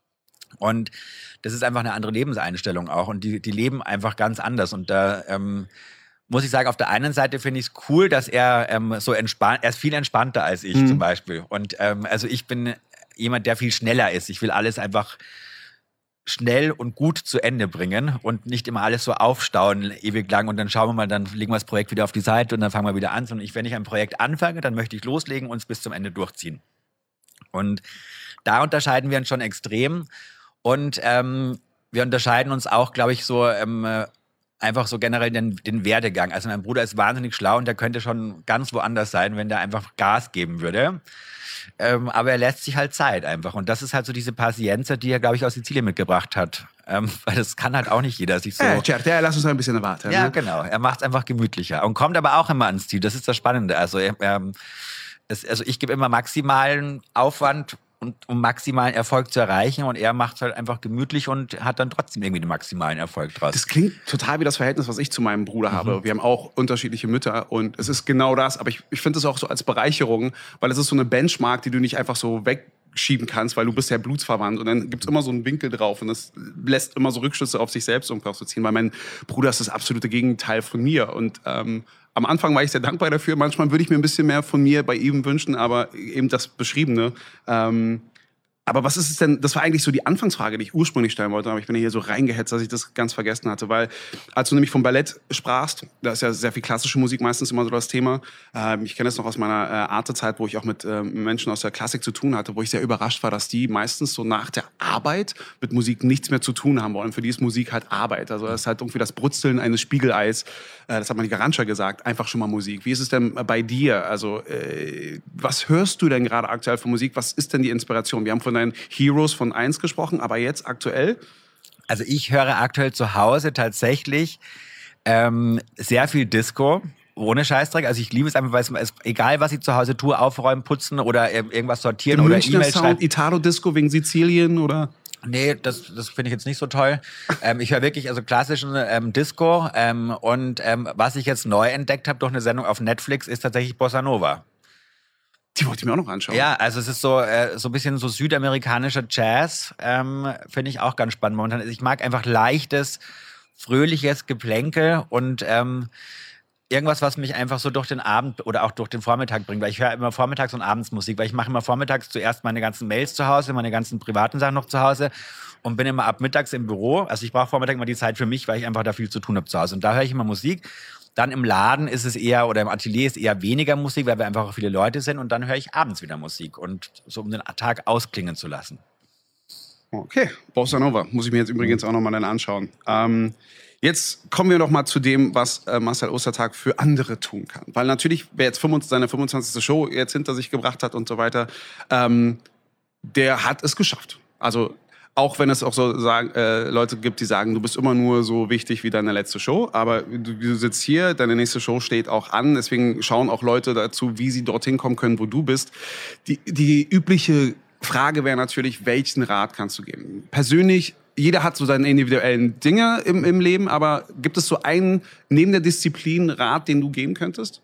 Speaker 1: Und das ist einfach eine andere Lebenseinstellung auch. Und die, die leben einfach ganz anders. Und da ähm, muss ich sagen, auf der einen Seite finde ich es cool, dass er ähm, so entspannt, er ist viel entspannter als ich mhm. zum Beispiel. Und ähm, also ich bin jemand, der viel schneller ist. Ich will alles einfach schnell und gut zu Ende bringen und nicht immer alles so aufstauen ewig lang und dann schauen wir mal, dann legen wir das Projekt wieder auf die Seite und dann fangen wir wieder an. Sondern ich, wenn ich ein Projekt anfange, dann möchte ich loslegen und es bis zum Ende durchziehen. Und da unterscheiden wir uns schon extrem und ähm, wir unterscheiden uns auch, glaube ich, so ähm, einfach so generell den, den Werdegang. Also mein Bruder ist wahnsinnig schlau und der könnte schon ganz woanders sein, wenn der einfach Gas geben würde. Ähm, aber er lässt sich halt Zeit einfach. Und das ist halt so diese Pazienza, die er, glaube ich, aus Sizilien mitgebracht hat. Ähm, weil das kann halt auch nicht jeder sich so...
Speaker 2: Ja, certo, ja, lass uns ein bisschen warten.
Speaker 1: Ja,
Speaker 2: ne?
Speaker 1: genau. Er macht es einfach gemütlicher. Und kommt aber auch immer ans Ziel. Das ist das Spannende. Also, ähm, es, also ich gebe immer maximalen Aufwand, und, um maximalen Erfolg zu erreichen. Und er macht es halt einfach gemütlich und hat dann trotzdem irgendwie den maximalen Erfolg draus.
Speaker 2: Das klingt total wie das Verhältnis, was ich zu meinem Bruder mhm. habe. Wir haben auch unterschiedliche Mütter und es ist genau das. Aber ich, ich finde es auch so als Bereicherung, weil es ist so eine Benchmark, die du nicht einfach so wegschieben kannst, weil du bist ja blutsverwandt. Und dann gibt es immer so einen Winkel drauf und das lässt immer so Rückschlüsse auf sich selbst irgendwie zu ziehen. Weil mein Bruder ist das absolute Gegenteil von mir. Und ähm, am Anfang war ich sehr dankbar dafür. Manchmal würde ich mir ein bisschen mehr von mir bei ihm wünschen, aber eben das Beschriebene. Ähm, aber was ist es denn, das war eigentlich so die Anfangsfrage, die ich ursprünglich stellen wollte, aber ich bin hier so reingehetzt, dass ich das ganz vergessen hatte, weil als du nämlich vom Ballett sprachst, da ist ja sehr viel klassische Musik meistens immer so das Thema. Ähm, ich kenne das noch aus meiner äh, Arte-Zeit, wo ich auch mit äh, Menschen aus der Klassik zu tun hatte, wo ich sehr überrascht war, dass die meistens so nach der Arbeit mit Musik nichts mehr zu tun haben wollen. Für die ist Musik halt Arbeit. Also das ist halt irgendwie das Brutzeln eines Spiegeleis, äh, das hat man die Garantia gesagt, einfach schon mal Musik. Wie ist es denn bei dir? Also äh, was hörst du denn gerade aktuell für Musik? Was ist denn die Inspiration? Wir haben von deinen Heroes von eins gesprochen, aber jetzt aktuell?
Speaker 1: Also ich höre aktuell zu Hause tatsächlich ähm, sehr viel Disco, ohne Scheißdreck. Also ich liebe es einfach, weil es, es egal was ich zu Hause tue, aufräumen, putzen oder irgendwas sortieren
Speaker 2: Den
Speaker 1: oder
Speaker 2: Münchner
Speaker 1: E-Mails schreiben.
Speaker 2: Sound, Italo-Disco wegen Sizilien oder?
Speaker 1: Nee, das, das finde ich jetzt nicht so toll. Ähm, ich höre wirklich also klassischen ähm, Disco ähm, und ähm, was ich jetzt neu entdeckt habe durch eine Sendung auf Netflix ist tatsächlich Bossa Nova.
Speaker 2: Die wollte ich mir auch noch anschauen.
Speaker 1: Ja, also es ist so, äh, so ein bisschen so südamerikanischer Jazz, ähm, finde ich auch ganz spannend momentan. Ich mag einfach leichtes, fröhliches Geplänkel und ähm, irgendwas, was mich einfach so durch den Abend oder auch durch den Vormittag bringt. Weil ich höre immer vormittags und abends Musik, weil ich mache immer vormittags zuerst meine ganzen Mails zu Hause, meine ganzen privaten Sachen noch zu Hause und bin immer ab mittags im Büro. Also ich brauche Vormittag immer die Zeit für mich, weil ich einfach da viel zu tun habe zu Hause. Und da höre ich immer Musik. Dann im Laden ist es eher, oder im Atelier ist eher weniger Musik, weil wir einfach auch viele Leute sind. Und dann höre ich abends wieder Musik. Und so, um den Tag ausklingen zu lassen.
Speaker 2: Okay, Bossa Nova. Muss ich mir jetzt übrigens auch nochmal dann anschauen. Ähm, jetzt kommen wir noch mal zu dem, was äh, Marcel Ostertag für andere tun kann. Weil natürlich, wer jetzt fünfundzwanzig, seine fünfundzwanzigste Show jetzt hinter sich gebracht hat und so weiter, ähm, der hat es geschafft. Also auch wenn es auch so sagen, äh, Leute gibt, die sagen, du bist immer nur so wichtig wie deine letzte Show. Aber du, du sitzt hier, deine nächste Show steht auch an. Deswegen schauen auch Leute dazu, wie sie dorthin kommen können, wo du bist. Die, die übliche Frage wäre natürlich, welchen Rat kannst du geben? Persönlich, jeder hat so seine individuellen Dinge im, im Leben, aber gibt es so einen, neben der Disziplin, Rat, den du geben könntest?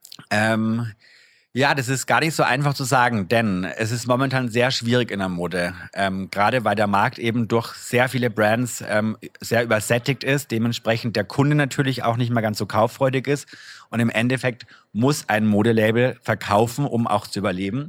Speaker 1: Ähm, ja, das ist gar nicht so einfach zu sagen, denn es ist momentan sehr schwierig in der Mode. Ähm, gerade weil der Markt eben durch sehr viele Brands ähm, sehr übersättigt ist, dementsprechend der Kunde natürlich auch nicht mehr ganz so kauffreudig ist. Und im Endeffekt muss ein Modelabel verkaufen, um auch zu überleben.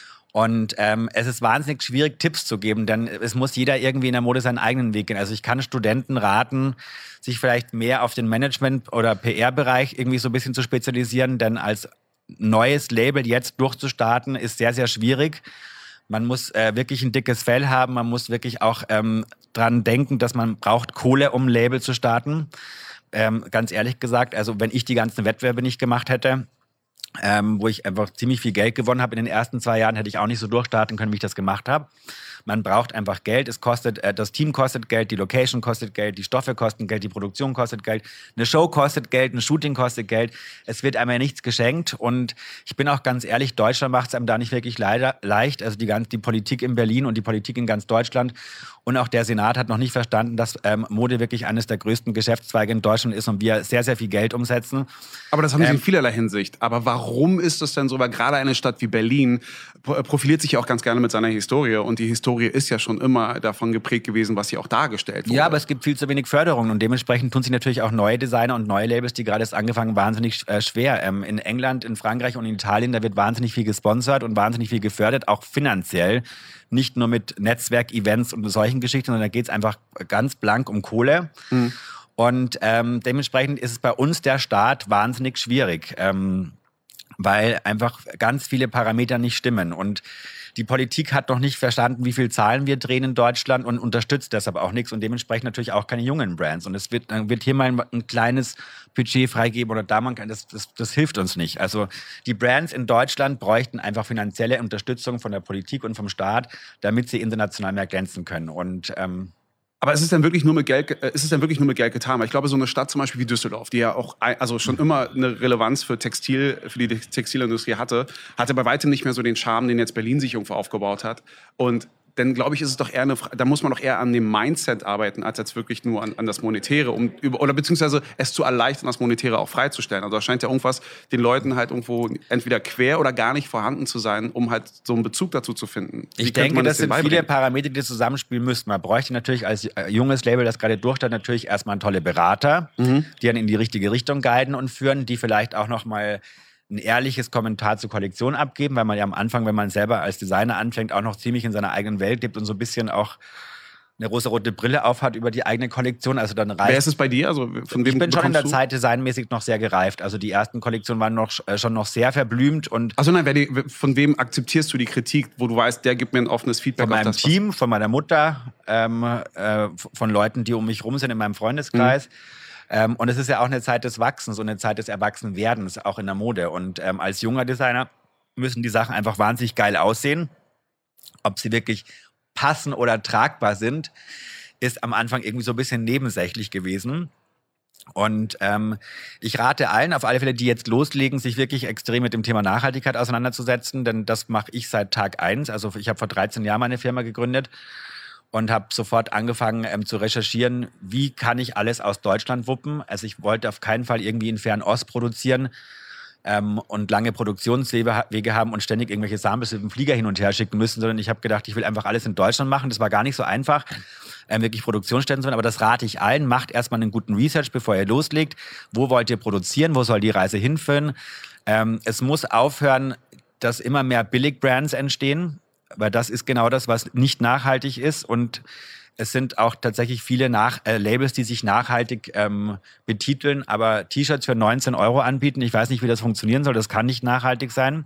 Speaker 1: Und ähm, es ist wahnsinnig schwierig, Tipps zu geben, denn es muss jeder irgendwie in der Mode seinen eigenen Weg gehen. Also ich kann Studenten raten, sich vielleicht mehr auf den Management- oder P R-Bereich irgendwie so ein bisschen zu spezialisieren, denn als neues Label jetzt durchzustarten, ist sehr, sehr schwierig. Man muss äh, wirklich ein dickes Fell haben, man muss wirklich auch ähm, dran denken, dass man braucht Kohle, um ein Label zu starten. Ähm, ganz ehrlich gesagt, also wenn ich die ganzen Wettbewerbe nicht gemacht hätte, ähm, wo ich einfach ziemlich viel Geld gewonnen habe in den ersten zwei Jahren, hätte ich auch nicht so durchstarten können, wie ich das gemacht habe. Man braucht einfach Geld, es kostet, äh, das Team kostet Geld, die Location kostet Geld, die Stoffe kosten Geld, die Produktion kostet Geld, eine Show kostet Geld, ein Shooting kostet Geld. Es wird einem ja nichts geschenkt und ich bin auch ganz ehrlich, Deutschland macht es einem da nicht wirklich leider, leicht. Also die, ganze, die Politik in Berlin und die Politik in ganz Deutschland und auch der Senat hat noch nicht verstanden, dass ähm, Mode wirklich eines der größten Geschäftszweige in Deutschland ist und wir sehr, sehr viel Geld umsetzen.
Speaker 2: Aber das haben sie
Speaker 1: ähm,
Speaker 2: in vielerlei Hinsicht. Aber warum ist das denn so? Weil gerade eine Stadt wie Berlin profiliert sich ja auch ganz gerne mit seiner Historie. Und die Historie ist ja schon immer davon geprägt gewesen, was sie auch dargestellt wurde.
Speaker 1: Ja, aber es gibt viel zu wenig Förderung und dementsprechend tun sich natürlich auch neue Designer und neue Labels, die gerade erst angefangen, wahnsinnig äh, schwer. Ähm, in England, in Frankreich und in Italien, da wird wahnsinnig viel gesponsert und wahnsinnig viel gefördert, auch finanziell. Nicht nur mit Netzwerk-Events und solchen Geschichten, sondern da geht es einfach ganz blank um Kohle. Mhm. Und ähm, dementsprechend ist es bei uns der Start wahnsinnig schwierig, ähm, weil einfach ganz viele Parameter nicht stimmen. Und die Politik hat noch nicht verstanden, wie viel Zahlen wir drehen in Deutschland und unterstützt deshalb auch nichts und dementsprechend natürlich auch keine jungen Brands. Und es wird, dann wird hier mal ein, ein kleines Budget freigeben oder da man kann, das, das, das hilft uns nicht. Also die Brands in Deutschland bräuchten einfach finanzielle Unterstützung von der Politik und vom Staat, damit sie international mehr glänzen können. Und ähm,
Speaker 2: aber ist es denn wirklich nur mit Geld, ist es denn wirklich nur mit Geld getan? Weil ich glaube, so eine Stadt zum Beispiel wie Düsseldorf, die ja auch also schon immer eine Relevanz für Textil, für die Textilindustrie hatte, hatte bei weitem nicht mehr so den Charme, den jetzt Berlin sich irgendwo aufgebaut hat. Und dann glaube ich, ist es doch eher eine, da muss man doch eher an dem Mindset arbeiten, als jetzt wirklich nur an, an das Monetäre, um über, oder beziehungsweise es zu erleichtern, das Monetäre auch freizustellen. Also da scheint ja irgendwas den Leuten halt irgendwo entweder quer oder gar nicht vorhanden zu sein, um halt so einen Bezug dazu zu finden.
Speaker 1: Wie ich denke, das, das sind viele Parameter, die zusammenspielen müssten. Man bräuchte natürlich als junges Label, das gerade durchstartet, natürlich erstmal tolle Berater, mhm. die dann in die richtige Richtung guiden und führen, die vielleicht auch noch mal ein ehrliches Kommentar zur Kollektion abgeben, weil man ja am Anfang, wenn man selber als Designer anfängt, auch noch ziemlich in seiner eigenen Welt lebt und so ein bisschen auch eine rosarote Brille aufhat über die eigene Kollektion. Also dann reicht.
Speaker 2: Wer ist es bei dir? Also von wem
Speaker 1: ich bin schon in der
Speaker 2: du?
Speaker 1: Zeit designmäßig noch sehr gereift. Also die ersten Kollektionen waren noch, äh, schon noch sehr verblümt. Und
Speaker 2: also nein, wer die, von wem akzeptierst du die Kritik, wo du weißt, der gibt mir ein offenes Feedback?
Speaker 1: Von meinem
Speaker 2: auf das,
Speaker 1: Team, von meiner Mutter, ähm, äh, von Leuten, die um mich rum sind in meinem Freundeskreis. Mhm. Ähm, und es ist ja auch eine Zeit des Wachsens und eine Zeit des Erwachsenwerdens, auch in der Mode. Und ähm, als junger Designer müssen die Sachen einfach wahnsinnig geil aussehen. Ob sie wirklich passen oder tragbar sind, ist am Anfang irgendwie so ein bisschen nebensächlich gewesen. Und ähm, ich rate allen, auf alle Fälle, die jetzt loslegen, sich wirklich extrem mit dem Thema Nachhaltigkeit auseinanderzusetzen, denn das mache ich seit Tag eins. Also ich habe vor dreizehn Jahren meine Firma gegründet und habe sofort angefangen ähm, zu recherchieren, wie kann ich alles aus Deutschland wuppen. Also ich wollte auf keinen Fall irgendwie in Fernost produzieren. ähm, und lange Produktionswege Wege haben und ständig irgendwelche Samples mit dem Flieger hin und her schicken müssen, sondern ich habe gedacht, ich will einfach alles in Deutschland machen. Das war gar nicht so einfach, ähm, wirklich Produktionsstätten zu finden, aber das rate ich allen. Macht erstmal einen guten Research, bevor ihr loslegt. Wo wollt ihr produzieren? Wo soll die Reise hinführen? Ähm, es muss aufhören, dass immer mehr Billig-Brands entstehen, weil das ist genau das, was nicht nachhaltig ist, und es sind auch tatsächlich viele Nach äh, Labels, die sich nachhaltig ähm, betiteln, aber T-Shirts für neunzehn Euro anbieten. Ich weiß nicht, wie das funktionieren soll. Das kann nicht nachhaltig sein.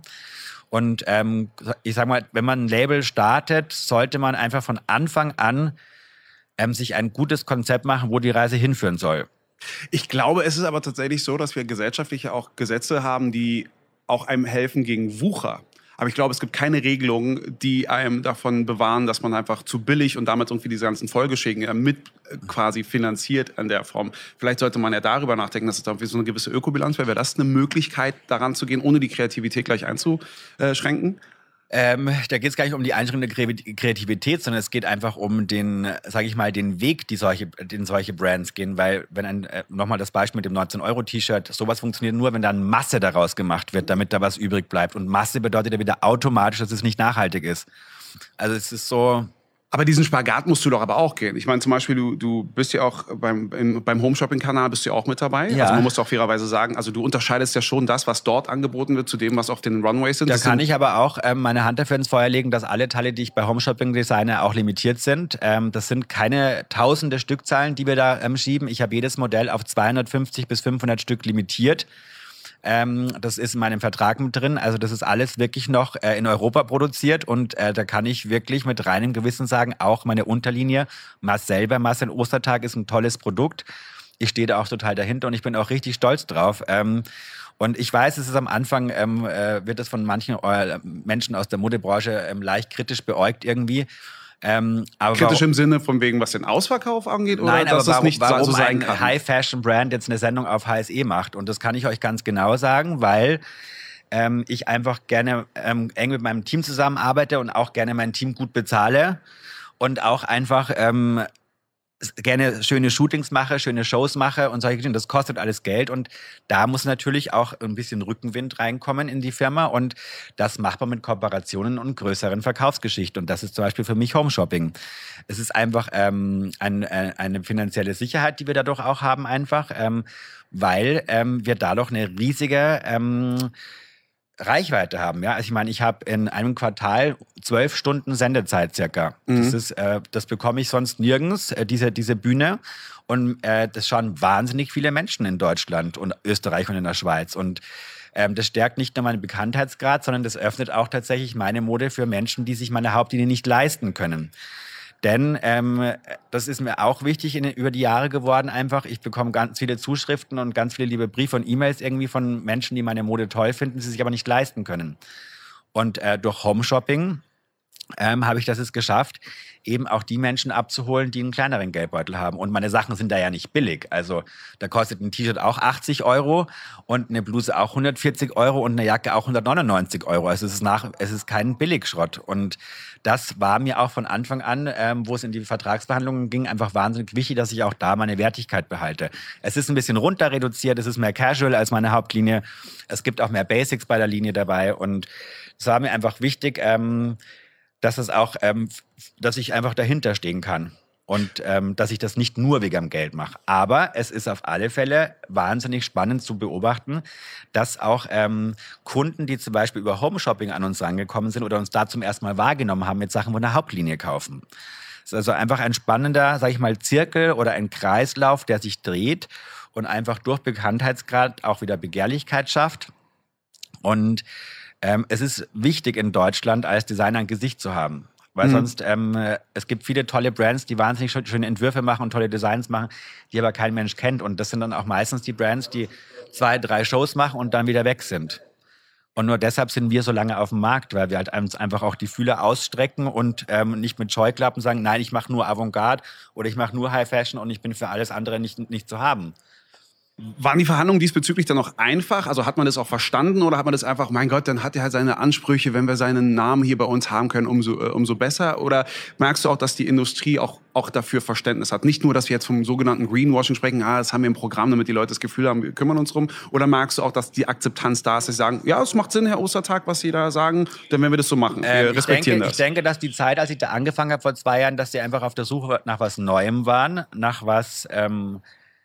Speaker 1: Und ähm, ich sag mal, wenn man ein Label startet, sollte man einfach von Anfang an ähm, sich ein gutes Konzept machen, wo die Reise hinführen soll.
Speaker 2: Ich glaube, es ist aber tatsächlich so, dass wir gesellschaftlich ja auch Gesetze haben, die auch einem helfen gegen Wucher. Aber ich glaube, es gibt keine Regelungen, die einem davon bewahren, dass man einfach zu billig und damit irgendwie diese ganzen Folgeschäden mit quasi finanziert in der Form. Vielleicht sollte man ja darüber nachdenken, dass es da so eine gewisse Ökobilanz wäre. Wäre das eine Möglichkeit, daran zu gehen, ohne die Kreativität gleich einzuschränken?
Speaker 1: Ähm, da geht es gar nicht um die Einschränkung der Kreativität, sondern es geht einfach um den, sage ich mal, den Weg, die solche, den solche Brands gehen. Weil, wenn ein, äh, nochmal das Beispiel mit dem neunzehn Euro T-Shirt, sowas funktioniert nur, wenn dann Masse daraus gemacht wird, damit da was übrig bleibt. Und Masse bedeutet ja wieder automatisch, dass es nicht nachhaltig ist. Also es ist so...
Speaker 2: Aber diesen Spagat musst du doch aber auch gehen. Ich meine, zum Beispiel, du, du bist ja auch beim, im, beim Home-Shopping-Kanal bist du ja auch mit dabei.
Speaker 1: Ja.
Speaker 2: Also man muss auch fairerweise sagen, also du unterscheidest ja schon das, was dort angeboten wird, zu dem, was auf den Runways sind.
Speaker 1: Da
Speaker 2: das
Speaker 1: kann
Speaker 2: sind
Speaker 1: ich aber auch ähm, meine Hand dafür ins Feuer legen, dass alle Teile, die ich bei Home-Shopping designe, auch limitiert sind. Ähm, das sind keine tausende Stückzahlen, die wir da ähm, schieben. Ich habe jedes Modell auf zweihundertfünfzig bis fünfhundert Stück limitiert. Ähm, das ist in meinem Vertrag mit drin. Also das ist alles wirklich noch äh, in Europa produziert, und äh, da kann ich wirklich mit reinem Gewissen sagen, auch meine Unterlinie Marcel bei Marcel Ostertag ist ein tolles Produkt. Ich stehe da auch total dahinter und ich bin auch richtig stolz drauf. Ähm, und ich weiß, es ist am Anfang, ähm, äh, wird das von manchen äh, Menschen aus der Modebranche ähm, leicht kritisch beäugt irgendwie. Ähm, aber
Speaker 2: kritisch im Sinne von wegen, was den Ausverkauf angeht? Oder
Speaker 1: Nein,
Speaker 2: dass
Speaker 1: aber
Speaker 2: das
Speaker 1: warum,
Speaker 2: nicht
Speaker 1: warum
Speaker 2: so sein
Speaker 1: ein
Speaker 2: kann?
Speaker 1: High-Fashion-Brand jetzt eine Sendung auf H S E macht. Und das kann ich euch ganz genau sagen, weil ähm, ich einfach gerne ähm, eng mit meinem Team zusammenarbeite und auch gerne mein Team gut bezahle und auch einfach ähm, gerne schöne Shootings mache, schöne Shows mache und solche Dinge. Das kostet alles Geld, und da muss natürlich auch ein bisschen Rückenwind reinkommen in die Firma, und das macht man mit Kooperationen und größeren Verkaufsgeschichten, und das ist zum Beispiel für mich Home Shopping. Es ist einfach ähm, ein, äh, eine finanzielle Sicherheit, die wir dadurch auch haben einfach, ähm, weil ähm, wir dadurch eine riesige ähm, Reichweite haben, ja. Also ich meine, ich habe in einem Quartal zwölf Stunden Sendezeit circa. Mhm. Das ist, äh, das bekomme ich sonst nirgends, äh, diese, diese Bühne. Und äh, das schauen wahnsinnig viele Menschen in Deutschland und Österreich und in der Schweiz. Und ähm, das stärkt nicht nur meinen Bekanntheitsgrad, sondern das öffnet auch tatsächlich meine Mode für Menschen, die sich meine Hauptlinie nicht leisten können. Denn ähm, das ist mir auch wichtig in, über die Jahre geworden einfach. Ich bekomme ganz viele Zuschriften und ganz viele liebe Briefe und E-Mails irgendwie von Menschen, die meine Mode toll finden, sie sich aber nicht leisten können. Und äh, durch Home-Shopping ähm, habe ich das jetzt geschafft, eben auch die Menschen abzuholen, die einen kleineren Geldbeutel haben. Und meine Sachen sind da ja nicht billig. Also da kostet ein T-Shirt auch achtzig Euro und eine Bluse auch hundertvierzig Euro und eine Jacke auch hundertneunundneunzig Euro. Also es ist, nach, es ist kein Billigschrott. Und das war mir auch von Anfang an, ähm, wo es in die Vertragsverhandlungen ging, einfach wahnsinnig wichtig, dass ich auch da meine Wertigkeit behalte. Es ist ein bisschen runter reduziert, es ist mehr Casual als meine Hauptlinie. Es gibt auch mehr Basics bei der Linie dabei. Und es war mir einfach wichtig, ähm, dass es auch, ähm, dass ich einfach dahinter stehen kann und ähm, dass ich das nicht nur wegen dem Geld mache. Aber es ist auf alle Fälle wahnsinnig spannend zu beobachten, dass auch ähm, Kunden, die zum Beispiel über Home-Shopping an uns rangekommen sind oder uns da zum ersten Mal wahrgenommen haben, mit Sachen von der Hauptlinie kaufen. Es ist also einfach ein spannender, sag ich mal, Zirkel oder ein Kreislauf, der sich dreht und einfach durch Bekanntheitsgrad auch wieder Begehrlichkeit schafft. Und Ähm, es ist wichtig in Deutschland als Designer ein Gesicht zu haben, weil mhm. sonst, ähm, es gibt viele tolle Brands, die wahnsinnig schöne Entwürfe machen und tolle Designs machen, die aber kein Mensch kennt, und das sind dann auch meistens die Brands, die zwei, drei Shows machen und dann wieder weg sind. Und nur deshalb sind wir so lange auf dem Markt, weil wir halt einfach auch die Fühler ausstrecken und ähm, nicht mit Scheuklappen sagen, nein, ich mache nur Avantgarde oder ich mache nur High Fashion und ich bin für alles andere nicht, nicht zu haben.
Speaker 2: Waren die Verhandlungen diesbezüglich dann auch einfach? Also hat man das auch verstanden oder hat man das einfach, mein Gott, dann hat er halt seine Ansprüche, wenn wir seinen Namen hier bei uns haben können, umso, äh, umso besser? Oder merkst du auch, dass die Industrie auch, auch dafür Verständnis hat? Nicht nur, dass wir jetzt vom sogenannten Greenwashing sprechen, ah, das haben wir im Programm, damit die Leute das Gefühl haben, wir kümmern uns drum. Oder merkst du auch, dass die Akzeptanz da ist, dass sie sagen, ja, es macht Sinn, Herr Ostertag, was Sie da sagen, dann werden wir das so machen. Wir
Speaker 1: Ähm, ich,
Speaker 2: respektieren
Speaker 1: denke,
Speaker 2: das.
Speaker 1: ich denke, dass die Zeit, als ich da angefangen habe vor zwei Jahren, dass sie einfach auf der Suche nach was Neuem waren, nach was... Ähm,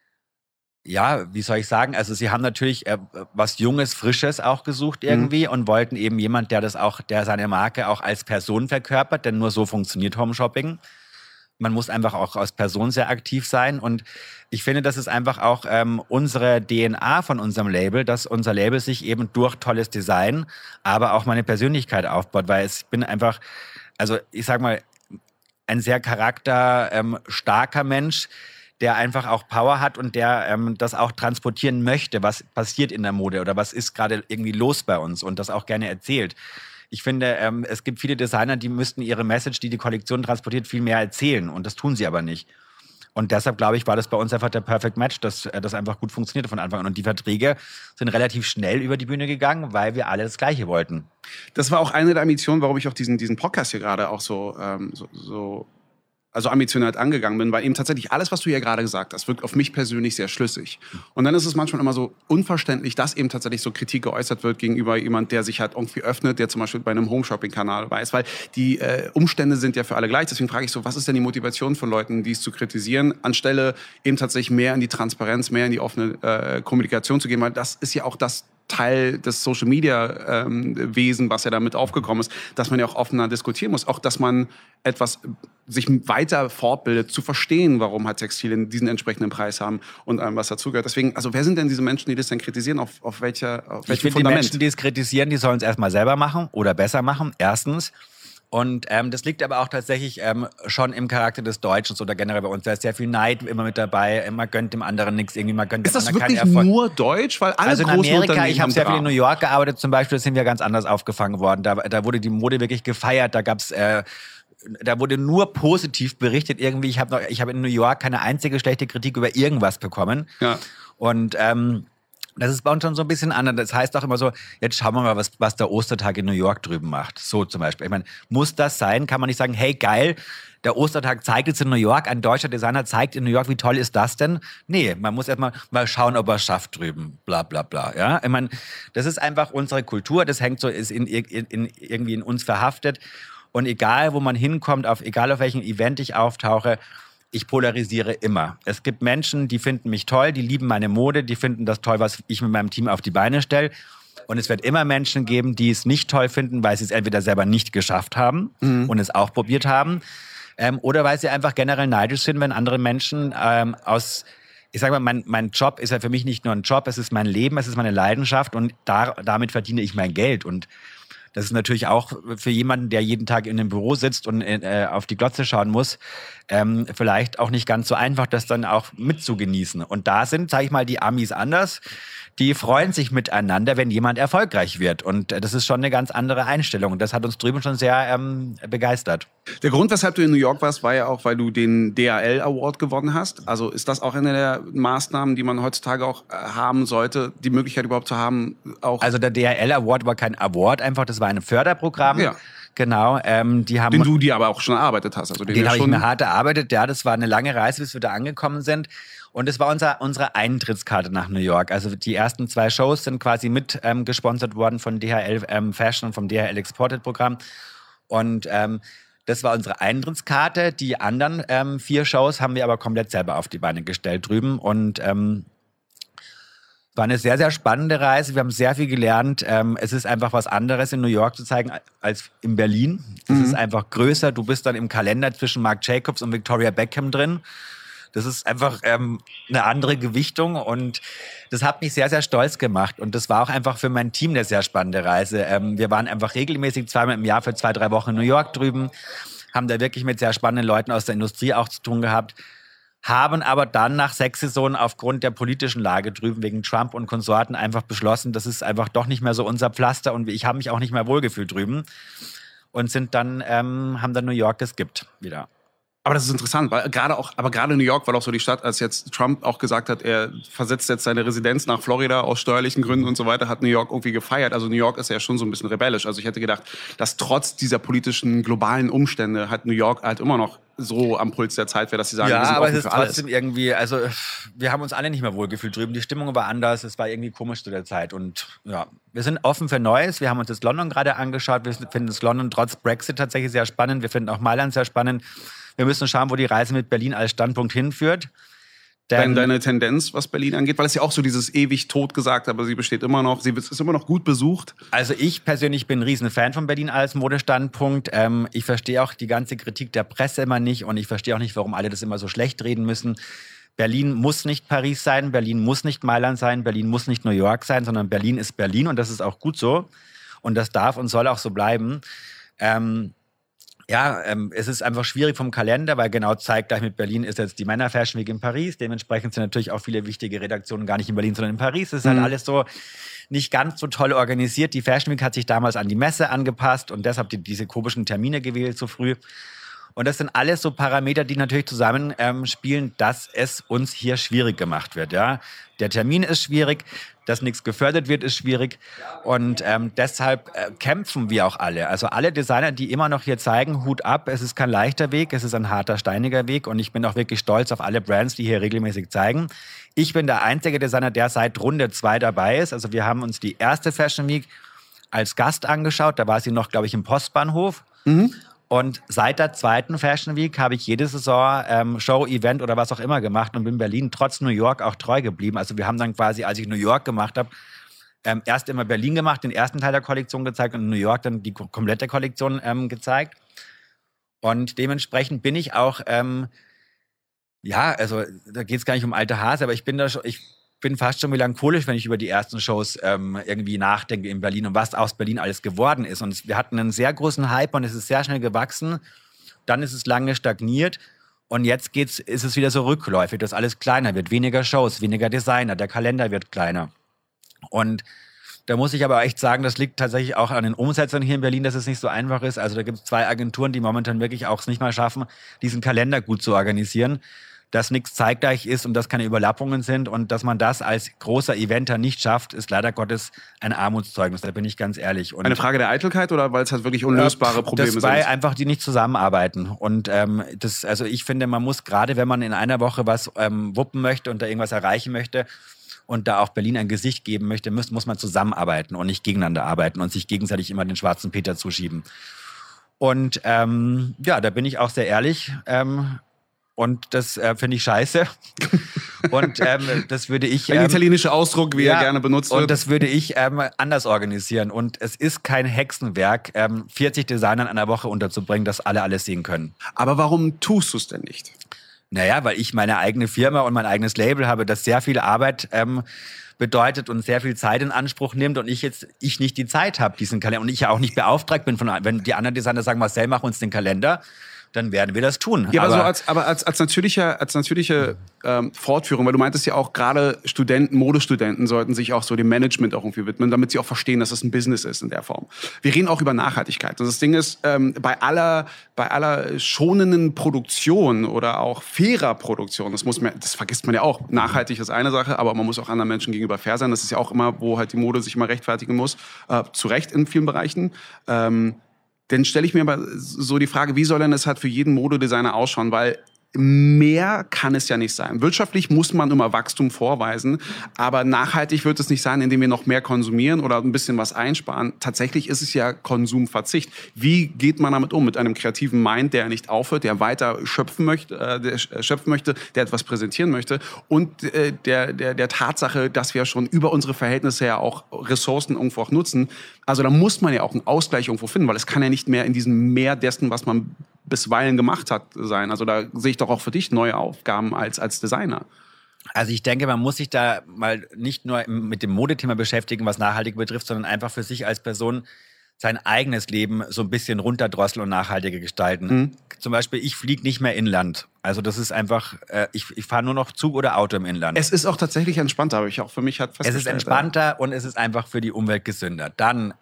Speaker 1: Ja, wie soll ich sagen? Also sie haben natürlich äh, was Junges, Frisches auch gesucht irgendwie
Speaker 2: Mhm.
Speaker 1: und wollten eben jemand, der das auch, der seine Marke auch als Person verkörpert, denn nur so funktioniert Home Shopping. Man muss einfach auch als Person sehr aktiv sein und ich finde, das ist einfach auch ähm, unsere D N A von unserem Label, dass unser Label sich eben durch tolles Design, aber auch meine Persönlichkeit aufbaut, weil ich bin einfach, also ich sag mal, ein sehr charakterstarker ähm, Mensch, der einfach auch Power hat und der ähm, das auch transportieren möchte, was passiert in der Mode oder was ist gerade irgendwie los bei uns und das auch gerne erzählt. Ich finde, ähm, es gibt viele Designer, die müssten ihre Message, die die Kollektion transportiert, viel mehr erzählen und das tun sie aber nicht. Und deshalb, glaube ich, war das bei uns einfach der Perfect Match, dass äh, das einfach gut funktionierte von Anfang an. Und die Verträge sind relativ schnell über die Bühne gegangen, weil wir alle das Gleiche wollten.
Speaker 2: Das war auch eine der Ambitionen, warum ich auch diesen, diesen Podcast hier gerade auch so, ähm, so, so also ambitioniert angegangen bin, weil eben tatsächlich alles, was du hier gerade gesagt hast, wirkt auf mich persönlich sehr schlüssig. Und dann ist es manchmal immer so unverständlich, dass eben tatsächlich so Kritik geäußert wird gegenüber jemand, der sich halt irgendwie öffnet, der zum Beispiel bei einem Home-Shopping-Kanal weiß, weil die äh, Umstände sind ja für alle gleich. Deswegen frage ich so, was ist denn die Motivation von Leuten, dies zu kritisieren, anstelle eben tatsächlich mehr in die Transparenz, mehr in die offene äh, Kommunikation zu gehen, weil das ist ja auch das Teil des Social Media ähm, Wesen, was ja damit aufgekommen ist, dass man ja auch offener diskutieren muss, auch dass man etwas sich weiter fortbildet, zu verstehen, warum halt Textilien diesen entsprechenden Preis haben und allem, was dazugehört. Deswegen, also wer sind denn diese Menschen, die das denn kritisieren? Auf, auf, welcher, auf
Speaker 1: Ich
Speaker 2: welchem
Speaker 1: finde, die
Speaker 2: Fundament?
Speaker 1: Menschen, die es kritisieren, die sollen es erstmal selber machen oder besser machen, erstens. Und ähm, das liegt aber auch tatsächlich ähm, schon im Charakter des Deutschen oder generell bei uns. Da ist sehr viel Neid immer mit dabei. Man gönnt dem anderen nichts, irgendwie man gönnt
Speaker 2: Ist
Speaker 1: dem
Speaker 2: das
Speaker 1: anderen
Speaker 2: wirklich
Speaker 1: keinen Erfolg.
Speaker 2: nur deutsch? Weil alle
Speaker 1: Also in
Speaker 2: großen
Speaker 1: Amerika,
Speaker 2: Unternehmen
Speaker 1: ich habe
Speaker 2: haben
Speaker 1: sehr viel in
Speaker 2: Dramen.
Speaker 1: New York gearbeitet zum Beispiel, da sind wir ganz anders aufgefangen worden. Da, da wurde die Mode wirklich gefeiert, da gab's, äh, da wurde nur positiv berichtet irgendwie. Ich habe noch, ich habe in New York keine einzige schlechte Kritik über irgendwas bekommen.
Speaker 2: Ja.
Speaker 1: Und ähm, das ist bei uns schon so ein bisschen anders. Das heißt auch immer so, jetzt schauen wir mal, was, was der Ostertag in New York drüben macht. So zum Beispiel. Ich meine, muss das sein? Kann man nicht sagen, hey geil, der Ostertag zeigt jetzt in New York, ein deutscher Designer zeigt in New York, wie toll ist das denn? Nee, man muss erstmal mal schauen, ob er es schafft drüben. Bla bla bla. Ja? Ich meine, das ist einfach unsere Kultur, das hängt so, ist in, in, in, irgendwie in uns verhaftet. Und egal, wo man hinkommt, auf, egal auf welchem Event ich auftauche, ich polarisiere immer. Es gibt Menschen, die finden mich toll, die lieben meine Mode, die finden das toll, was ich mit meinem Team auf die Beine stelle. Und es wird immer Menschen geben, die es nicht toll finden, weil sie es entweder selber nicht geschafft haben
Speaker 2: Mhm.
Speaker 1: und es auch probiert haben, ähm, oder weil sie einfach generell neidisch sind, wenn andere Menschen ähm, aus... Ich sage mal, mein, mein Job ist ja für mich nicht nur ein Job, es ist mein Leben, es ist meine Leidenschaft und da, damit verdiene ich mein Geld. Und das ist natürlich auch für jemanden, der jeden Tag in einem Büro sitzt und äh, auf die Glotze schauen muss, ähm, vielleicht auch nicht ganz so einfach, das dann auch mitzugenießen. Und da sind, sage ich mal, die Amis anders. Die freuen sich miteinander, wenn jemand erfolgreich wird. Und äh, das ist schon eine ganz andere Einstellung. Und das hat uns drüben schon sehr ähm, begeistert.
Speaker 2: Der Grund, weshalb du in New York warst, war ja auch, weil du den D H L Award gewonnen hast. Also ist das auch eine der Maßnahmen, die man heutzutage auch äh, haben sollte, die Möglichkeit überhaupt zu haben, auch
Speaker 1: Also der D H L Award war kein Award, einfach, das war ein Förderprogramm.
Speaker 2: Ja.
Speaker 1: Genau, ähm, die haben
Speaker 2: den du dir aber auch schon erarbeitet hast. Also den
Speaker 1: Den
Speaker 2: wir
Speaker 1: habe ich
Speaker 2: schon
Speaker 1: mir hart erarbeitet. Ja, das war eine lange Reise, bis wir da angekommen sind. Und es war unser, unsere Eintrittskarte nach New York. Also die ersten zwei Shows sind quasi mit ähm, gesponsert worden von D H L ähm, Fashion und vom D H L Exported Programm. Und ähm, das war unsere Eintrittskarte. Die anderen ähm, vier Shows haben wir aber komplett selber auf die Beine gestellt drüben. Und ähm, war eine sehr, sehr spannende Reise. Wir haben sehr viel gelernt. Ähm, es ist einfach was anderes, in New York zu zeigen, als in Berlin. Es
Speaker 2: Mhm.
Speaker 1: ist einfach größer. Du bist dann im Kalender zwischen Marc Jacobs und Victoria Beckham drin. Das ist einfach ähm, eine andere Gewichtung und das hat mich sehr, sehr stolz gemacht. Und das war auch einfach für mein Team eine sehr spannende Reise. Ähm, wir waren einfach regelmäßig zweimal im Jahr für zwei, drei Wochen in New York drüben, haben da wirklich mit sehr spannenden Leuten aus der Industrie auch zu tun gehabt, haben aber dann nach sechs Saisonen aufgrund der politischen Lage drüben wegen Trump und Konsorten einfach beschlossen, das ist einfach doch nicht mehr so unser Pflaster und ich habe mich auch nicht mehr wohlgefühlt drüben und sind dann, ähm, haben dann New York geskippt wieder.
Speaker 2: Aber das ist interessant, weil gerade auch, aber gerade New York war doch so die Stadt, als jetzt Trump auch gesagt hat, er versetzt jetzt seine Residenz nach Florida aus steuerlichen Gründen und so weiter, hat New York irgendwie gefeiert. Also New York ist ja schon so ein bisschen rebellisch. Also ich hätte gedacht, dass trotz dieser politischen globalen Umstände hat New York halt immer noch so am Puls der Zeit wäre, dass sie sagen,
Speaker 1: ja,
Speaker 2: wir sind
Speaker 1: aber
Speaker 2: offen
Speaker 1: es ist
Speaker 2: für alles.
Speaker 1: trotzdem irgendwie, also wir haben uns alle nicht mehr wohlgefühlt drüben. Die Stimmung war anders, es war irgendwie komisch zu der Zeit. Und ja, wir sind offen für Neues. Wir haben uns das London gerade angeschaut. Wir finden das London trotz Brexit tatsächlich sehr spannend. Wir finden auch Mailand sehr spannend. Wir müssen schauen, wo die Reise mit Berlin als Standpunkt hinführt.
Speaker 2: Denn deine Tendenz, was Berlin angeht, weil es ja auch so dieses ewig tot gesagt, aber sie besteht immer noch, sie ist immer noch gut besucht.
Speaker 1: Also ich persönlich bin ein riesen Fan von Berlin als Modestandpunkt. Ähm, ich verstehe auch die ganze Kritik der Presse immer nicht und ich verstehe auch nicht, warum alle das immer so schlecht reden müssen. Berlin muss nicht Paris sein, Berlin muss nicht Mailand sein, Berlin muss nicht New York sein, sondern Berlin ist Berlin und das ist auch gut so. Und das darf und soll auch so bleiben. Ähm, Ja, ähm, es ist einfach schwierig vom Kalender, weil genau zeitgleich mit Berlin ist jetzt die Männer-Fashion Week in Paris. Dementsprechend sind natürlich auch viele wichtige Redaktionen gar nicht in Berlin, sondern in Paris. Es ist halt
Speaker 2: Mhm.
Speaker 1: alles so nicht ganz so toll organisiert. Die Fashion Week hat sich damals an die Messe angepasst und deshalb die, diese komischen Termine gewählt so früh. Und das sind alles so Parameter, die natürlich zusammenspielen, ähm, spielen, dass es uns hier schwierig gemacht wird. Ja? Der Termin ist schwierig, dass nichts gefördert wird, ist schwierig. Und ähm, deshalb äh, kämpfen wir auch alle. Also alle Designer, die immer noch hier zeigen, Hut ab, es ist kein leichter Weg, es ist ein harter, steiniger Weg. Und ich bin auch wirklich stolz auf alle Brands, die hier regelmäßig zeigen. Ich bin der einzige Designer, der seit Runde zwei dabei ist. Also wir haben uns die erste Fashion Week als Gast angeschaut. Da war sie noch, glaube ich, im Postbahnhof.
Speaker 2: Mhm.
Speaker 1: Und seit der zweiten Fashion Week habe ich jede Saison ähm, Show, Event oder was auch immer gemacht und bin Berlin trotz New York auch treu geblieben. Also wir haben dann quasi, als ich New York gemacht habe, ähm, erst immer Berlin gemacht, den ersten Teil der Kollektion gezeigt und in New York dann die ko- komplette Kollektion ähm, gezeigt. Und dementsprechend bin ich auch, ähm, ja, also da geht es gar nicht um alte Hase, aber ich bin da schon, ich bin fast schon melancholisch, wenn ich über die ersten Shows ähm, irgendwie nachdenke in Berlin und was aus Berlin alles geworden ist. Und wir hatten einen sehr großen Hype und es ist sehr schnell gewachsen. Dann ist es lange stagniert und jetzt geht's, ist es wieder so rückläufig, dass alles kleiner wird. Weniger Shows, weniger Designer, der Kalender wird kleiner. Und da muss ich aber echt sagen, das liegt tatsächlich auch an den Umsetzern hier in Berlin, dass es nicht so einfach ist. Also da gibt es zwei Agenturen, die momentan wirklich auch es nicht mal schaffen, diesen Kalender gut zu organisieren. Dass nichts zeitgleich ist und dass keine Überlappungen sind und dass man das als großer Eventer nicht schafft, ist leider Gottes ein Armutszeugnis, da bin ich ganz ehrlich. Und
Speaker 2: Eine Frage der Eitelkeit oder weil es halt wirklich unlösbare Probleme
Speaker 1: das weil
Speaker 2: sind?
Speaker 1: einfach die nicht zusammenarbeiten. Und ähm, das, also ich finde, man muss gerade, wenn man in einer Woche was ähm, wuppen möchte und da irgendwas erreichen möchte und da auch Berlin ein Gesicht geben möchte, muss, muss man zusammenarbeiten und nicht gegeneinander arbeiten und sich gegenseitig immer den schwarzen Peter zuschieben. Und ähm, ja, da bin ich auch sehr ehrlich. Ähm, Und das äh, finde ich scheiße. Und ähm, das würde ich...
Speaker 2: Ein
Speaker 1: Ähm,
Speaker 2: italienischer Ausdruck, wie
Speaker 1: ja,
Speaker 2: er gerne benutzt wird.
Speaker 1: Und das würde ich ähm, anders organisieren. Und es ist kein Hexenwerk, ähm, vierzig Designer in einer Woche unterzubringen, dass alle alles sehen können.
Speaker 2: Aber warum tust du es denn nicht?
Speaker 1: Naja, weil ich meine eigene Firma und mein eigenes Label habe, das sehr viel Arbeit ähm, bedeutet und sehr viel Zeit in Anspruch nimmt und ich jetzt ich nicht die Zeit habe, diesen Kalender. Und ich ja auch nicht beauftragt bin, von, wenn die anderen Designer sagen, Marcel, mach uns den Kalender, dann werden wir das tun.
Speaker 2: Ja, aber,
Speaker 1: aber
Speaker 2: so als, aber als, als natürliche, als natürliche ähm, Fortführung, weil du meintest ja auch, gerade Studenten, Modestudenten sollten sich auch so dem Management auch irgendwie widmen, damit sie auch verstehen, dass das ein Business ist in der Form. Wir reden auch über Nachhaltigkeit. Und das Ding ist, ähm, bei aller, bei aller schonenden Produktion oder auch fairer Produktion, das muss man, das vergisst man ja auch. Nachhaltig ist eine Sache, aber man muss auch anderen Menschen gegenüber fair sein. Das ist ja auch immer, wo halt die Mode sich immer rechtfertigen muss. Äh, zu Recht in vielen Bereichen. Ähm, Dann stelle ich mir aber so die Frage, wie soll denn das halt für jeden Modedesigner ausschauen? Weil mehr kann es ja nicht sein. Wirtschaftlich muss man immer Wachstum vorweisen, aber nachhaltig wird es nicht sein, indem wir noch mehr konsumieren oder ein bisschen was einsparen. Tatsächlich ist es ja Konsumverzicht. Wie geht man damit um? Mit einem kreativen Mind, der nicht aufhört, der weiter schöpfen möchte, äh, der schöpfen möchte, der etwas präsentieren möchte und äh, der, der, der Tatsache, dass wir schon über unsere Verhältnisse ja auch Ressourcen irgendwo auch nutzen. Also da muss man ja auch einen Ausgleich irgendwo finden, weil es kann ja nicht mehr in diesem Meer dessen, was man bisweilen gemacht hat, sein. Also da sehe ich doch auch für dich neue Aufgaben als, als Designer.
Speaker 1: Also ich denke, man muss sich da mal nicht nur mit dem Modethema beschäftigen, was nachhaltig betrifft, sondern einfach für sich als Person sein eigenes Leben so ein bisschen runterdrosseln und nachhaltiger gestalten. Mhm. Zum Beispiel, ich fliege nicht mehr Inland. Also das ist einfach, äh, ich, ich fahre nur noch Zug oder Auto im Inland.
Speaker 2: Es ist auch tatsächlich entspannter, habe ich auch für mich halt festgestellt.
Speaker 1: Es ist entspannter ja. Und es ist einfach für die Umwelt gesünder. Dann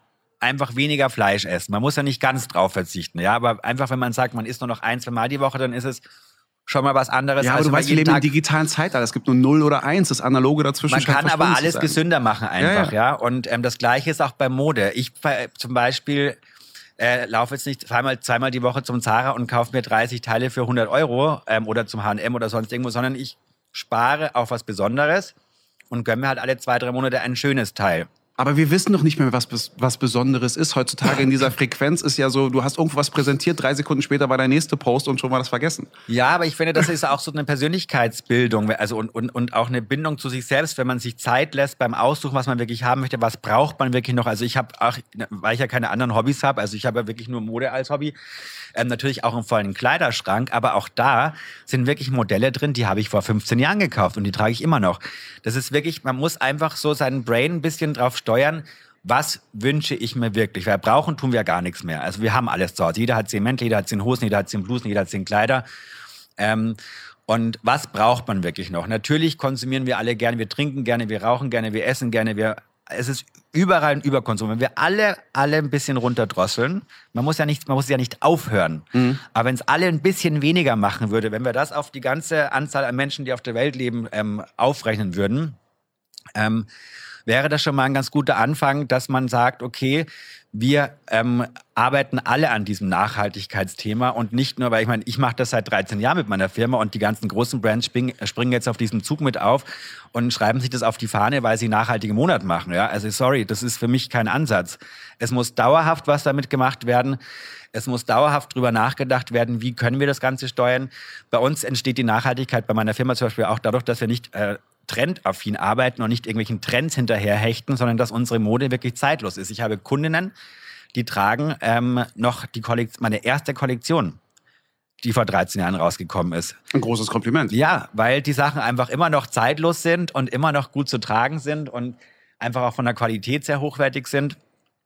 Speaker 1: einfach weniger Fleisch essen. Man muss ja nicht ganz drauf verzichten, ja, aber einfach, wenn man sagt, man isst nur noch ein, zwei Mal die Woche, dann ist es schon mal was anderes.
Speaker 2: Ja, aber
Speaker 1: als
Speaker 2: du weißt, wir leben im digitalen Zeitalter. Es gibt nur null oder eins. Das Analoge dazwischen
Speaker 1: Man
Speaker 2: scheint
Speaker 1: kann aber
Speaker 2: verschwunden
Speaker 1: alles
Speaker 2: zu sein.
Speaker 1: gesünder machen einfach,
Speaker 2: Ja,
Speaker 1: ja. ja? Und ähm, das Gleiche ist auch bei Mode. Ich äh, zum Beispiel äh, laufe jetzt nicht zweimal, zweimal die Woche zum Zara und kaufe mir dreißig Teile für hundert Euro ähm, oder zum H und M oder sonst irgendwo, sondern ich spare auf was Besonderes und gönne mir halt alle zwei, drei Monate ein schönes Teil.
Speaker 2: Aber wir wissen doch nicht mehr, was, was Besonderes ist. Heutzutage in dieser Frequenz ist ja so, du hast irgendwo was präsentiert, drei Sekunden später war der nächste Post und schon war das vergessen.
Speaker 1: Ja, aber ich finde, das ist auch so eine Persönlichkeitsbildung, also und, und, und auch eine Bindung zu sich selbst, wenn man sich Zeit lässt beim Aussuchen, was man wirklich haben möchte, was braucht man wirklich noch. Also ich habe auch, weil ich ja keine anderen Hobbys habe, also ich habe ja wirklich nur Mode als Hobby, ähm, natürlich auch einen vollen Kleiderschrank, aber auch da sind wirklich Modelle drin, die habe ich vor fünfzehn Jahren gekauft und die trage ich immer noch. Das ist wirklich, man muss einfach so seinen Brain ein bisschen drauf steuern, was wünsche ich mir wirklich? Weil brauchen tun wir ja gar nichts mehr. Also wir haben alles zu Hause. Jeder hat zehn Mäntel, jeder hat zehn Hosen, jeder hat zehn Blusen, jeder hat zehn Kleider. Ähm, und was braucht man wirklich noch? Natürlich konsumieren wir alle gerne, wir trinken gerne, wir rauchen gerne, wir essen gerne, wir es ist überall ein Überkonsum. Wenn wir alle, alle ein bisschen runterdrosseln, man muss ja nicht, man muss ja nicht aufhören. Mhm. Aber wenn es alle ein bisschen weniger machen würde, wenn wir das auf die ganze Anzahl an Menschen, die auf der Welt leben, ähm, aufrechnen würden, ähm, wäre das schon mal ein ganz guter Anfang, dass man sagt, okay, wir ähm, arbeiten alle an diesem Nachhaltigkeitsthema und nicht nur, weil ich meine, ich mache das seit dreizehn Jahren mit meiner Firma und die ganzen großen Brands springen, springen jetzt auf diesen Zug mit auf und schreiben sich das auf die Fahne, weil sie nachhaltige Monat machen. Ja? Also sorry, das ist für mich kein Ansatz. Es muss dauerhaft was damit gemacht werden. Es muss dauerhaft drüber nachgedacht werden, wie können wir das Ganze steuern. Bei uns entsteht die Nachhaltigkeit bei meiner Firma zum Beispiel auch dadurch, dass wir nicht äh, trendaffin arbeiten und nicht irgendwelchen Trends hinterherhechten, sondern dass unsere Mode wirklich zeitlos ist. Ich habe Kundinnen, die tragen ähm, noch die Kollektion, meine erste Kollektion, die vor dreizehn Jahren rausgekommen ist.
Speaker 2: Ein großes Kompliment.
Speaker 1: Ja, weil die Sachen einfach immer noch zeitlos sind und immer noch gut zu tragen sind und einfach auch von der Qualität sehr hochwertig sind.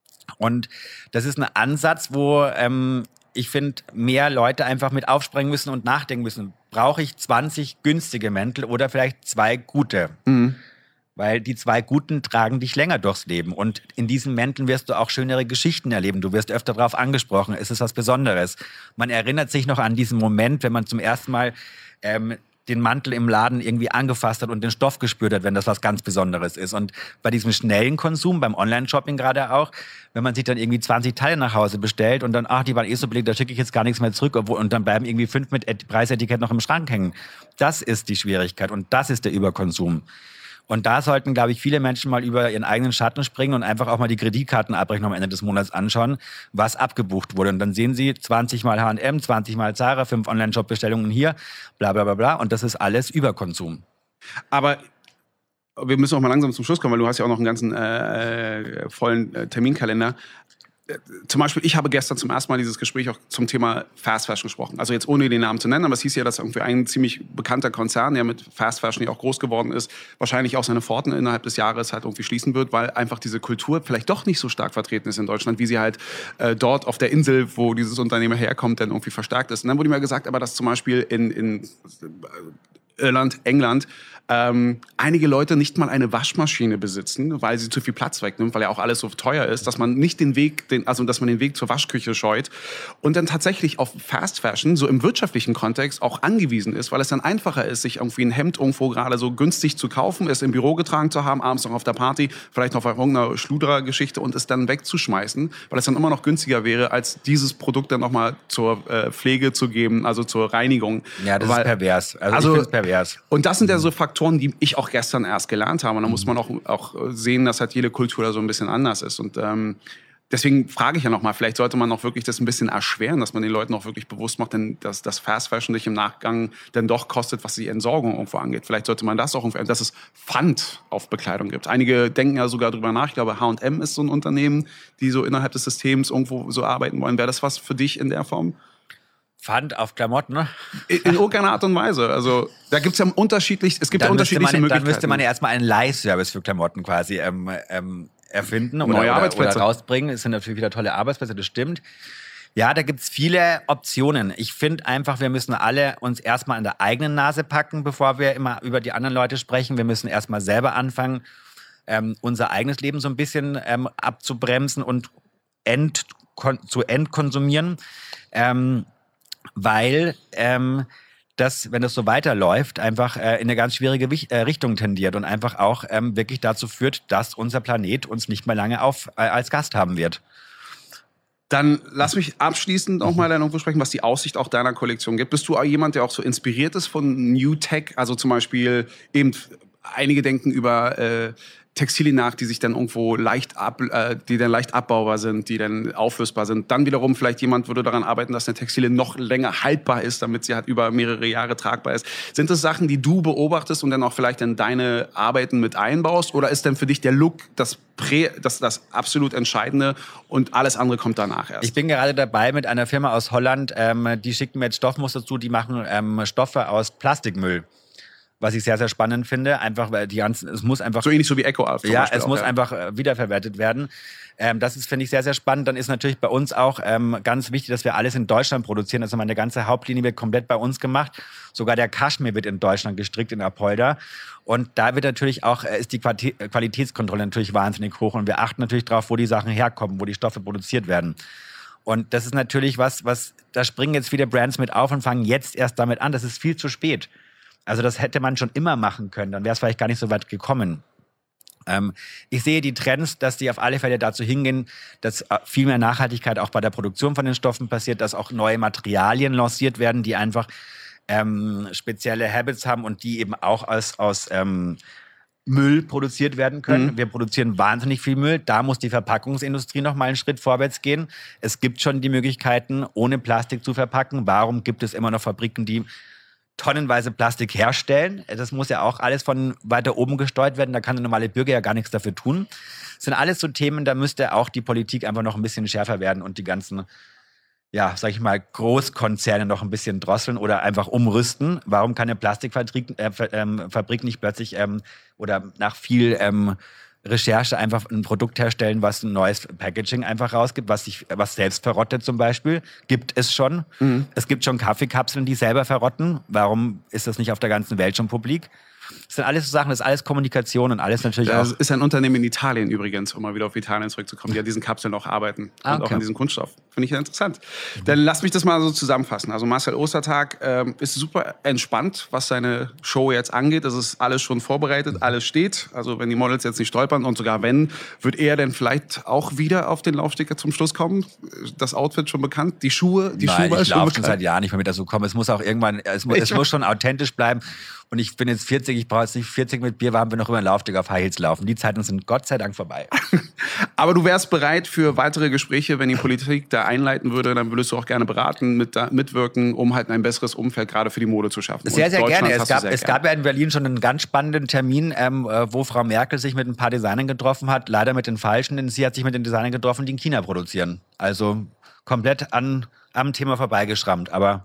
Speaker 1: Und das ist ein Ansatz, wo ähm, ich finde, mehr Leute einfach mit aufspringen müssen und nachdenken müssen. Brauche ich zwanzig günstige Mäntel oder vielleicht zwei gute? Mhm. Weil die zwei guten tragen dich länger durchs Leben. Und in diesen Mänteln wirst du auch schönere Geschichten erleben. Du wirst öfter darauf angesprochen. Es ist was Besonderes. Man erinnert sich noch an diesen Moment, wenn man zum ersten Mal ähm, den Mantel im Laden irgendwie angefasst hat und den Stoff gespürt hat, wenn das was ganz Besonderes ist. Und bei diesem schnellen Konsum, beim Online-Shopping gerade auch, wenn man sich dann irgendwie zwanzig Teile nach Hause bestellt und dann, ach, die waren eh so billig, da schicke ich jetzt gar nichts mehr zurück, obwohl, und dann bleiben irgendwie fünf mit Et- Preisetikett noch im Schrank hängen. Das ist die Schwierigkeit und das ist der Überkonsum. Und da sollten, glaube ich, viele Menschen mal über ihren eigenen Schatten springen und einfach auch mal die Kreditkartenabrechnung am Ende des Monats anschauen, was abgebucht wurde. Und dann sehen sie zwanzig mal H und M, zwanzig mal Zara, fünf Online-Shop-Bestellungen hier, bla bla bla bla. Und das ist alles Überkonsum.
Speaker 2: Aber wir müssen auch mal langsam zum Schluss kommen, weil du hast ja auch noch einen ganzen äh, vollen äh, Terminkalender. Zum Beispiel, ich habe gestern zum ersten Mal dieses Gespräch auch zum Thema Fast Fashion gesprochen. Also jetzt ohne den Namen zu nennen, aber es hieß ja, dass irgendwie ein ziemlich bekannter Konzern, der mit Fast Fashion ja auch groß geworden ist, wahrscheinlich auch seine Pforten innerhalb des Jahres halt irgendwie schließen wird, weil einfach diese Kultur vielleicht doch nicht so stark vertreten ist in Deutschland, wie sie halt äh, dort auf der Insel, wo dieses Unternehmen herkommt, dann irgendwie verstärkt ist. Und dann wurde mir gesagt, aber dass zum Beispiel in, in Irland, England, ähm, einige Leute nicht mal eine Waschmaschine besitzen, weil sie zu viel Platz wegnimmt, weil ja auch alles so teuer ist, dass man nicht den Weg, den, also dass man den Weg zur Waschküche scheut und dann tatsächlich auf Fast Fashion, so im wirtschaftlichen Kontext, auch angewiesen ist, weil es dann einfacher ist, sich irgendwie ein Hemd irgendwo gerade so günstig zu kaufen, es im Büro getragen zu haben, abends noch auf der Party, vielleicht noch auf irgendeiner Schluderer-Geschichte und es dann wegzuschmeißen, weil es dann immer noch günstiger wäre, als dieses Produkt dann nochmal zur äh, Pflege zu geben, also zur Reinigung.
Speaker 1: Ja, das
Speaker 2: weil,
Speaker 1: ist pervers. Also,
Speaker 2: also
Speaker 1: ich finde es pervers.
Speaker 2: Und das sind ja so Faktoren, die ich auch gestern erst gelernt habe. Und da muss man auch, auch sehen, dass halt jede Kultur da so ein bisschen anders ist. Und ähm, deswegen frage ich ja nochmal, vielleicht sollte man auch wirklich das ein bisschen erschweren, dass man den Leuten auch wirklich bewusst macht, denn dass das Fast Fashion sich im Nachgang dann doch kostet, was die Entsorgung irgendwo angeht. Vielleicht sollte man das auch irgendwie, dass es Pfand auf Bekleidung gibt. Einige denken ja sogar drüber nach. Ich glaube, H und M ist so ein Unternehmen, die so innerhalb des Systems irgendwo so arbeiten wollen. Wäre das was für dich in der Form?
Speaker 1: Pfand auf Klamotten, ne?
Speaker 2: In, in irgendeiner Art und Weise. Also da gibt es ja unterschiedlich, es gibt
Speaker 1: dann
Speaker 2: ja unterschiedliche
Speaker 1: man,
Speaker 2: Möglichkeiten.
Speaker 1: Dann müsste man ja erstmal einen Leihservice für Klamotten quasi ähm, ähm, erfinden oder,
Speaker 2: Neue
Speaker 1: oder,
Speaker 2: Arbeitsplätze.
Speaker 1: oder rausbringen. Es sind natürlich wieder tolle Arbeitsplätze, das stimmt. Ja, da gibt's viele Optionen. Ich finde einfach, wir müssen alle uns erstmal an der eigenen Nase packen, bevor wir immer über die anderen Leute sprechen. Wir müssen erstmal selber anfangen, ähm, unser eigenes Leben so ein bisschen ähm, abzubremsen und end, kon, zu entkonsumieren, ähm, weil ähm, das, wenn das so weiterläuft, einfach äh, in eine ganz schwierige Wich- äh, Richtung tendiert und einfach auch ähm, wirklich dazu führt, dass unser Planet uns nicht mehr lange auf, äh, als Gast haben wird.
Speaker 2: Dann lass mich abschließend auch mal dann irgendwo sprechen, was die Aussicht auch deiner Kollektion gibt. Bist du auch jemand, der auch so inspiriert ist von New Tech? Also zum Beispiel eben, einige denken über äh, Textilien nach, die sich dann irgendwo leicht ab, äh, die dann leicht abbaubar sind, die dann auflösbar sind. Dann wiederum vielleicht jemand würde daran arbeiten, dass eine Textilie noch länger haltbar ist, damit sie halt über mehrere Jahre tragbar ist. Sind das Sachen, die du beobachtest und dann auch vielleicht in deine Arbeiten mit einbaust? Oder ist denn für dich der Look das Prä, das, das absolut Entscheidende und alles andere kommt danach erst?
Speaker 1: Ich bin gerade dabei mit einer Firma aus Holland, ähm, die schicken mir jetzt Stoffmuster zu, die machen ähm, Stoffe aus Plastikmüll. Was ich sehr, sehr spannend finde, einfach weil die ganzen, es muss einfach...
Speaker 2: So ähnlich so wie Eco-Art zum
Speaker 1: Ja,
Speaker 2: Beispiel
Speaker 1: es
Speaker 2: auch,
Speaker 1: muss
Speaker 2: ja.
Speaker 1: einfach äh, wiederverwertet werden. Ähm, das ist, finde ich, sehr, sehr spannend. Dann ist natürlich bei uns auch ähm, ganz wichtig, dass wir alles in Deutschland produzieren. Also meine ganze Hauptlinie wird komplett bei uns gemacht. Sogar der Kaschmir wird in Deutschland gestrickt, in Apolda. Und da wird natürlich auch, äh, ist die Quali- Qualitätskontrolle natürlich wahnsinnig hoch. Und wir achten natürlich darauf, wo die Sachen herkommen, wo die Stoffe produziert werden. Und das ist natürlich was, was, da springen jetzt viele Brands mit auf und fangen jetzt erst damit an. Das ist viel zu spät. Also das hätte man schon immer machen können, dann wäre es vielleicht gar nicht so weit gekommen. Ähm, ich sehe die Trends, dass die auf alle Fälle dazu hingehen, dass viel mehr Nachhaltigkeit auch bei der Produktion von den Stoffen passiert, dass auch neue Materialien lanciert werden, die einfach ähm, spezielle Habits haben und die eben auch aus, aus ähm, Müll produziert werden können. Mhm. Wir produzieren wahnsinnig viel Müll. Da muss die Verpackungsindustrie noch mal einen Schritt vorwärts gehen. Es gibt schon die Möglichkeiten, ohne Plastik zu verpacken. Warum gibt es immer noch Fabriken, die tonnenweise Plastik herstellen? Das muss ja auch alles von weiter oben gesteuert werden. Da kann der normale Bürger ja gar nichts dafür tun. Das sind alles so Themen, da müsste auch die Politik einfach noch ein bisschen schärfer werden und die ganzen, ja, sag ich mal, Großkonzerne noch ein bisschen drosseln oder einfach umrüsten. Warum kann eine Plastikfabrik äh, ähm, Fabrik nicht plötzlich ähm, oder nach viel ähm, Recherche einfach ein Produkt herstellen, was ein neues Packaging einfach rausgibt, was sich, was selbst verrottet zum Beispiel, gibt es schon. Mhm. Es gibt schon Kaffeekapseln, die selber verrotten. Warum ist das nicht auf der ganzen Welt schon publik? Das sind alles so Sachen, das ist alles Kommunikation und alles natürlich
Speaker 2: das
Speaker 1: auch...
Speaker 2: Das ist ein Unternehmen in Italien übrigens, um mal wieder auf Italien zurückzukommen, die an diesen Kapseln auch arbeiten
Speaker 1: ah, okay.
Speaker 2: und auch an diesem Kunststoff. Finde ich ja interessant. Mhm. Dann lass mich das mal so zusammenfassen. Also Marcel Ostertag ähm, ist super entspannt, was seine Show jetzt angeht. Es ist alles schon vorbereitet, alles steht. Also wenn die Models jetzt nicht stolpern und sogar wenn, wird er dann vielleicht auch wieder auf den Laufsteg zum Schluss kommen. Das Outfit schon bekannt, die Schuhe, die
Speaker 1: Nein,
Speaker 2: Schuhe
Speaker 1: ich laufe schon seit Jahren nicht mehr mit dazu kommen. Es muss auch irgendwann, es, muss, es muss schon authentisch bleiben. Und ich bin jetzt vierzig, ich brauche jetzt nicht vierzig mit Bier, waren wir noch über den Laufsteg auf High Heels laufen. Die Zeiten sind Gott sei Dank vorbei.
Speaker 2: Aber du wärst bereit für weitere Gespräche, wenn die Politik da einleiten würde, dann würdest du auch gerne beraten, mit, da, mitwirken, um halt ein besseres Umfeld gerade für die Mode zu schaffen.
Speaker 1: Sehr, sehr gerne. Es gab,
Speaker 2: sehr
Speaker 1: es
Speaker 2: gerne.
Speaker 1: gab ja in Berlin schon einen ganz spannenden Termin, ähm, wo Frau Merkel sich mit ein paar Designern getroffen hat. Leider mit den Falschen, denn sie hat sich mit den Designern getroffen, die in China produzieren. Also komplett an, am Thema vorbeigeschrammt, aber...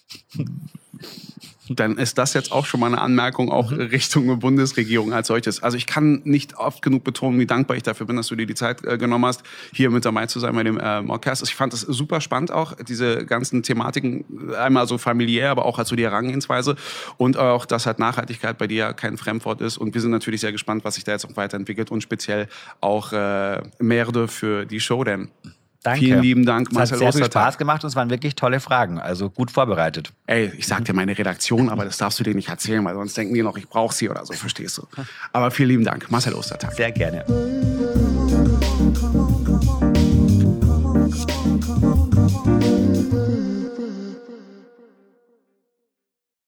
Speaker 2: Dann ist das jetzt auch schon mal eine Anmerkung auch mhm. Richtung Bundesregierung als solches. Also ich kann nicht oft genug betonen, wie dankbar ich dafür bin, dass du dir die Zeit äh, genommen hast, hier mit dabei zu sein bei dem äh, Podcast. Ich fand das super spannend auch, diese ganzen Thematiken, einmal so familiär, aber auch als so die Herangehensweise und auch, dass halt Nachhaltigkeit bei dir kein Fremdwort ist. Und wir sind natürlich sehr gespannt, was sich da jetzt auch weiterentwickelt und speziell auch äh, Merde für die Show denn.
Speaker 1: Danke.
Speaker 2: Vielen lieben Dank,
Speaker 1: Marcel Ostertag. Es hat sehr viel
Speaker 2: Ostertag.
Speaker 1: Spaß gemacht und es waren wirklich tolle Fragen. Also gut vorbereitet.
Speaker 2: Ey, ich sag dir meine Redaktion, aber das darfst du dir nicht erzählen, weil sonst denken die noch, ich brauche sie oder so, verstehst du. Aber vielen lieben Dank, Marcel Ostertag.
Speaker 1: Sehr gerne.
Speaker 3: Come on, come on, come on, come on, come on, come on.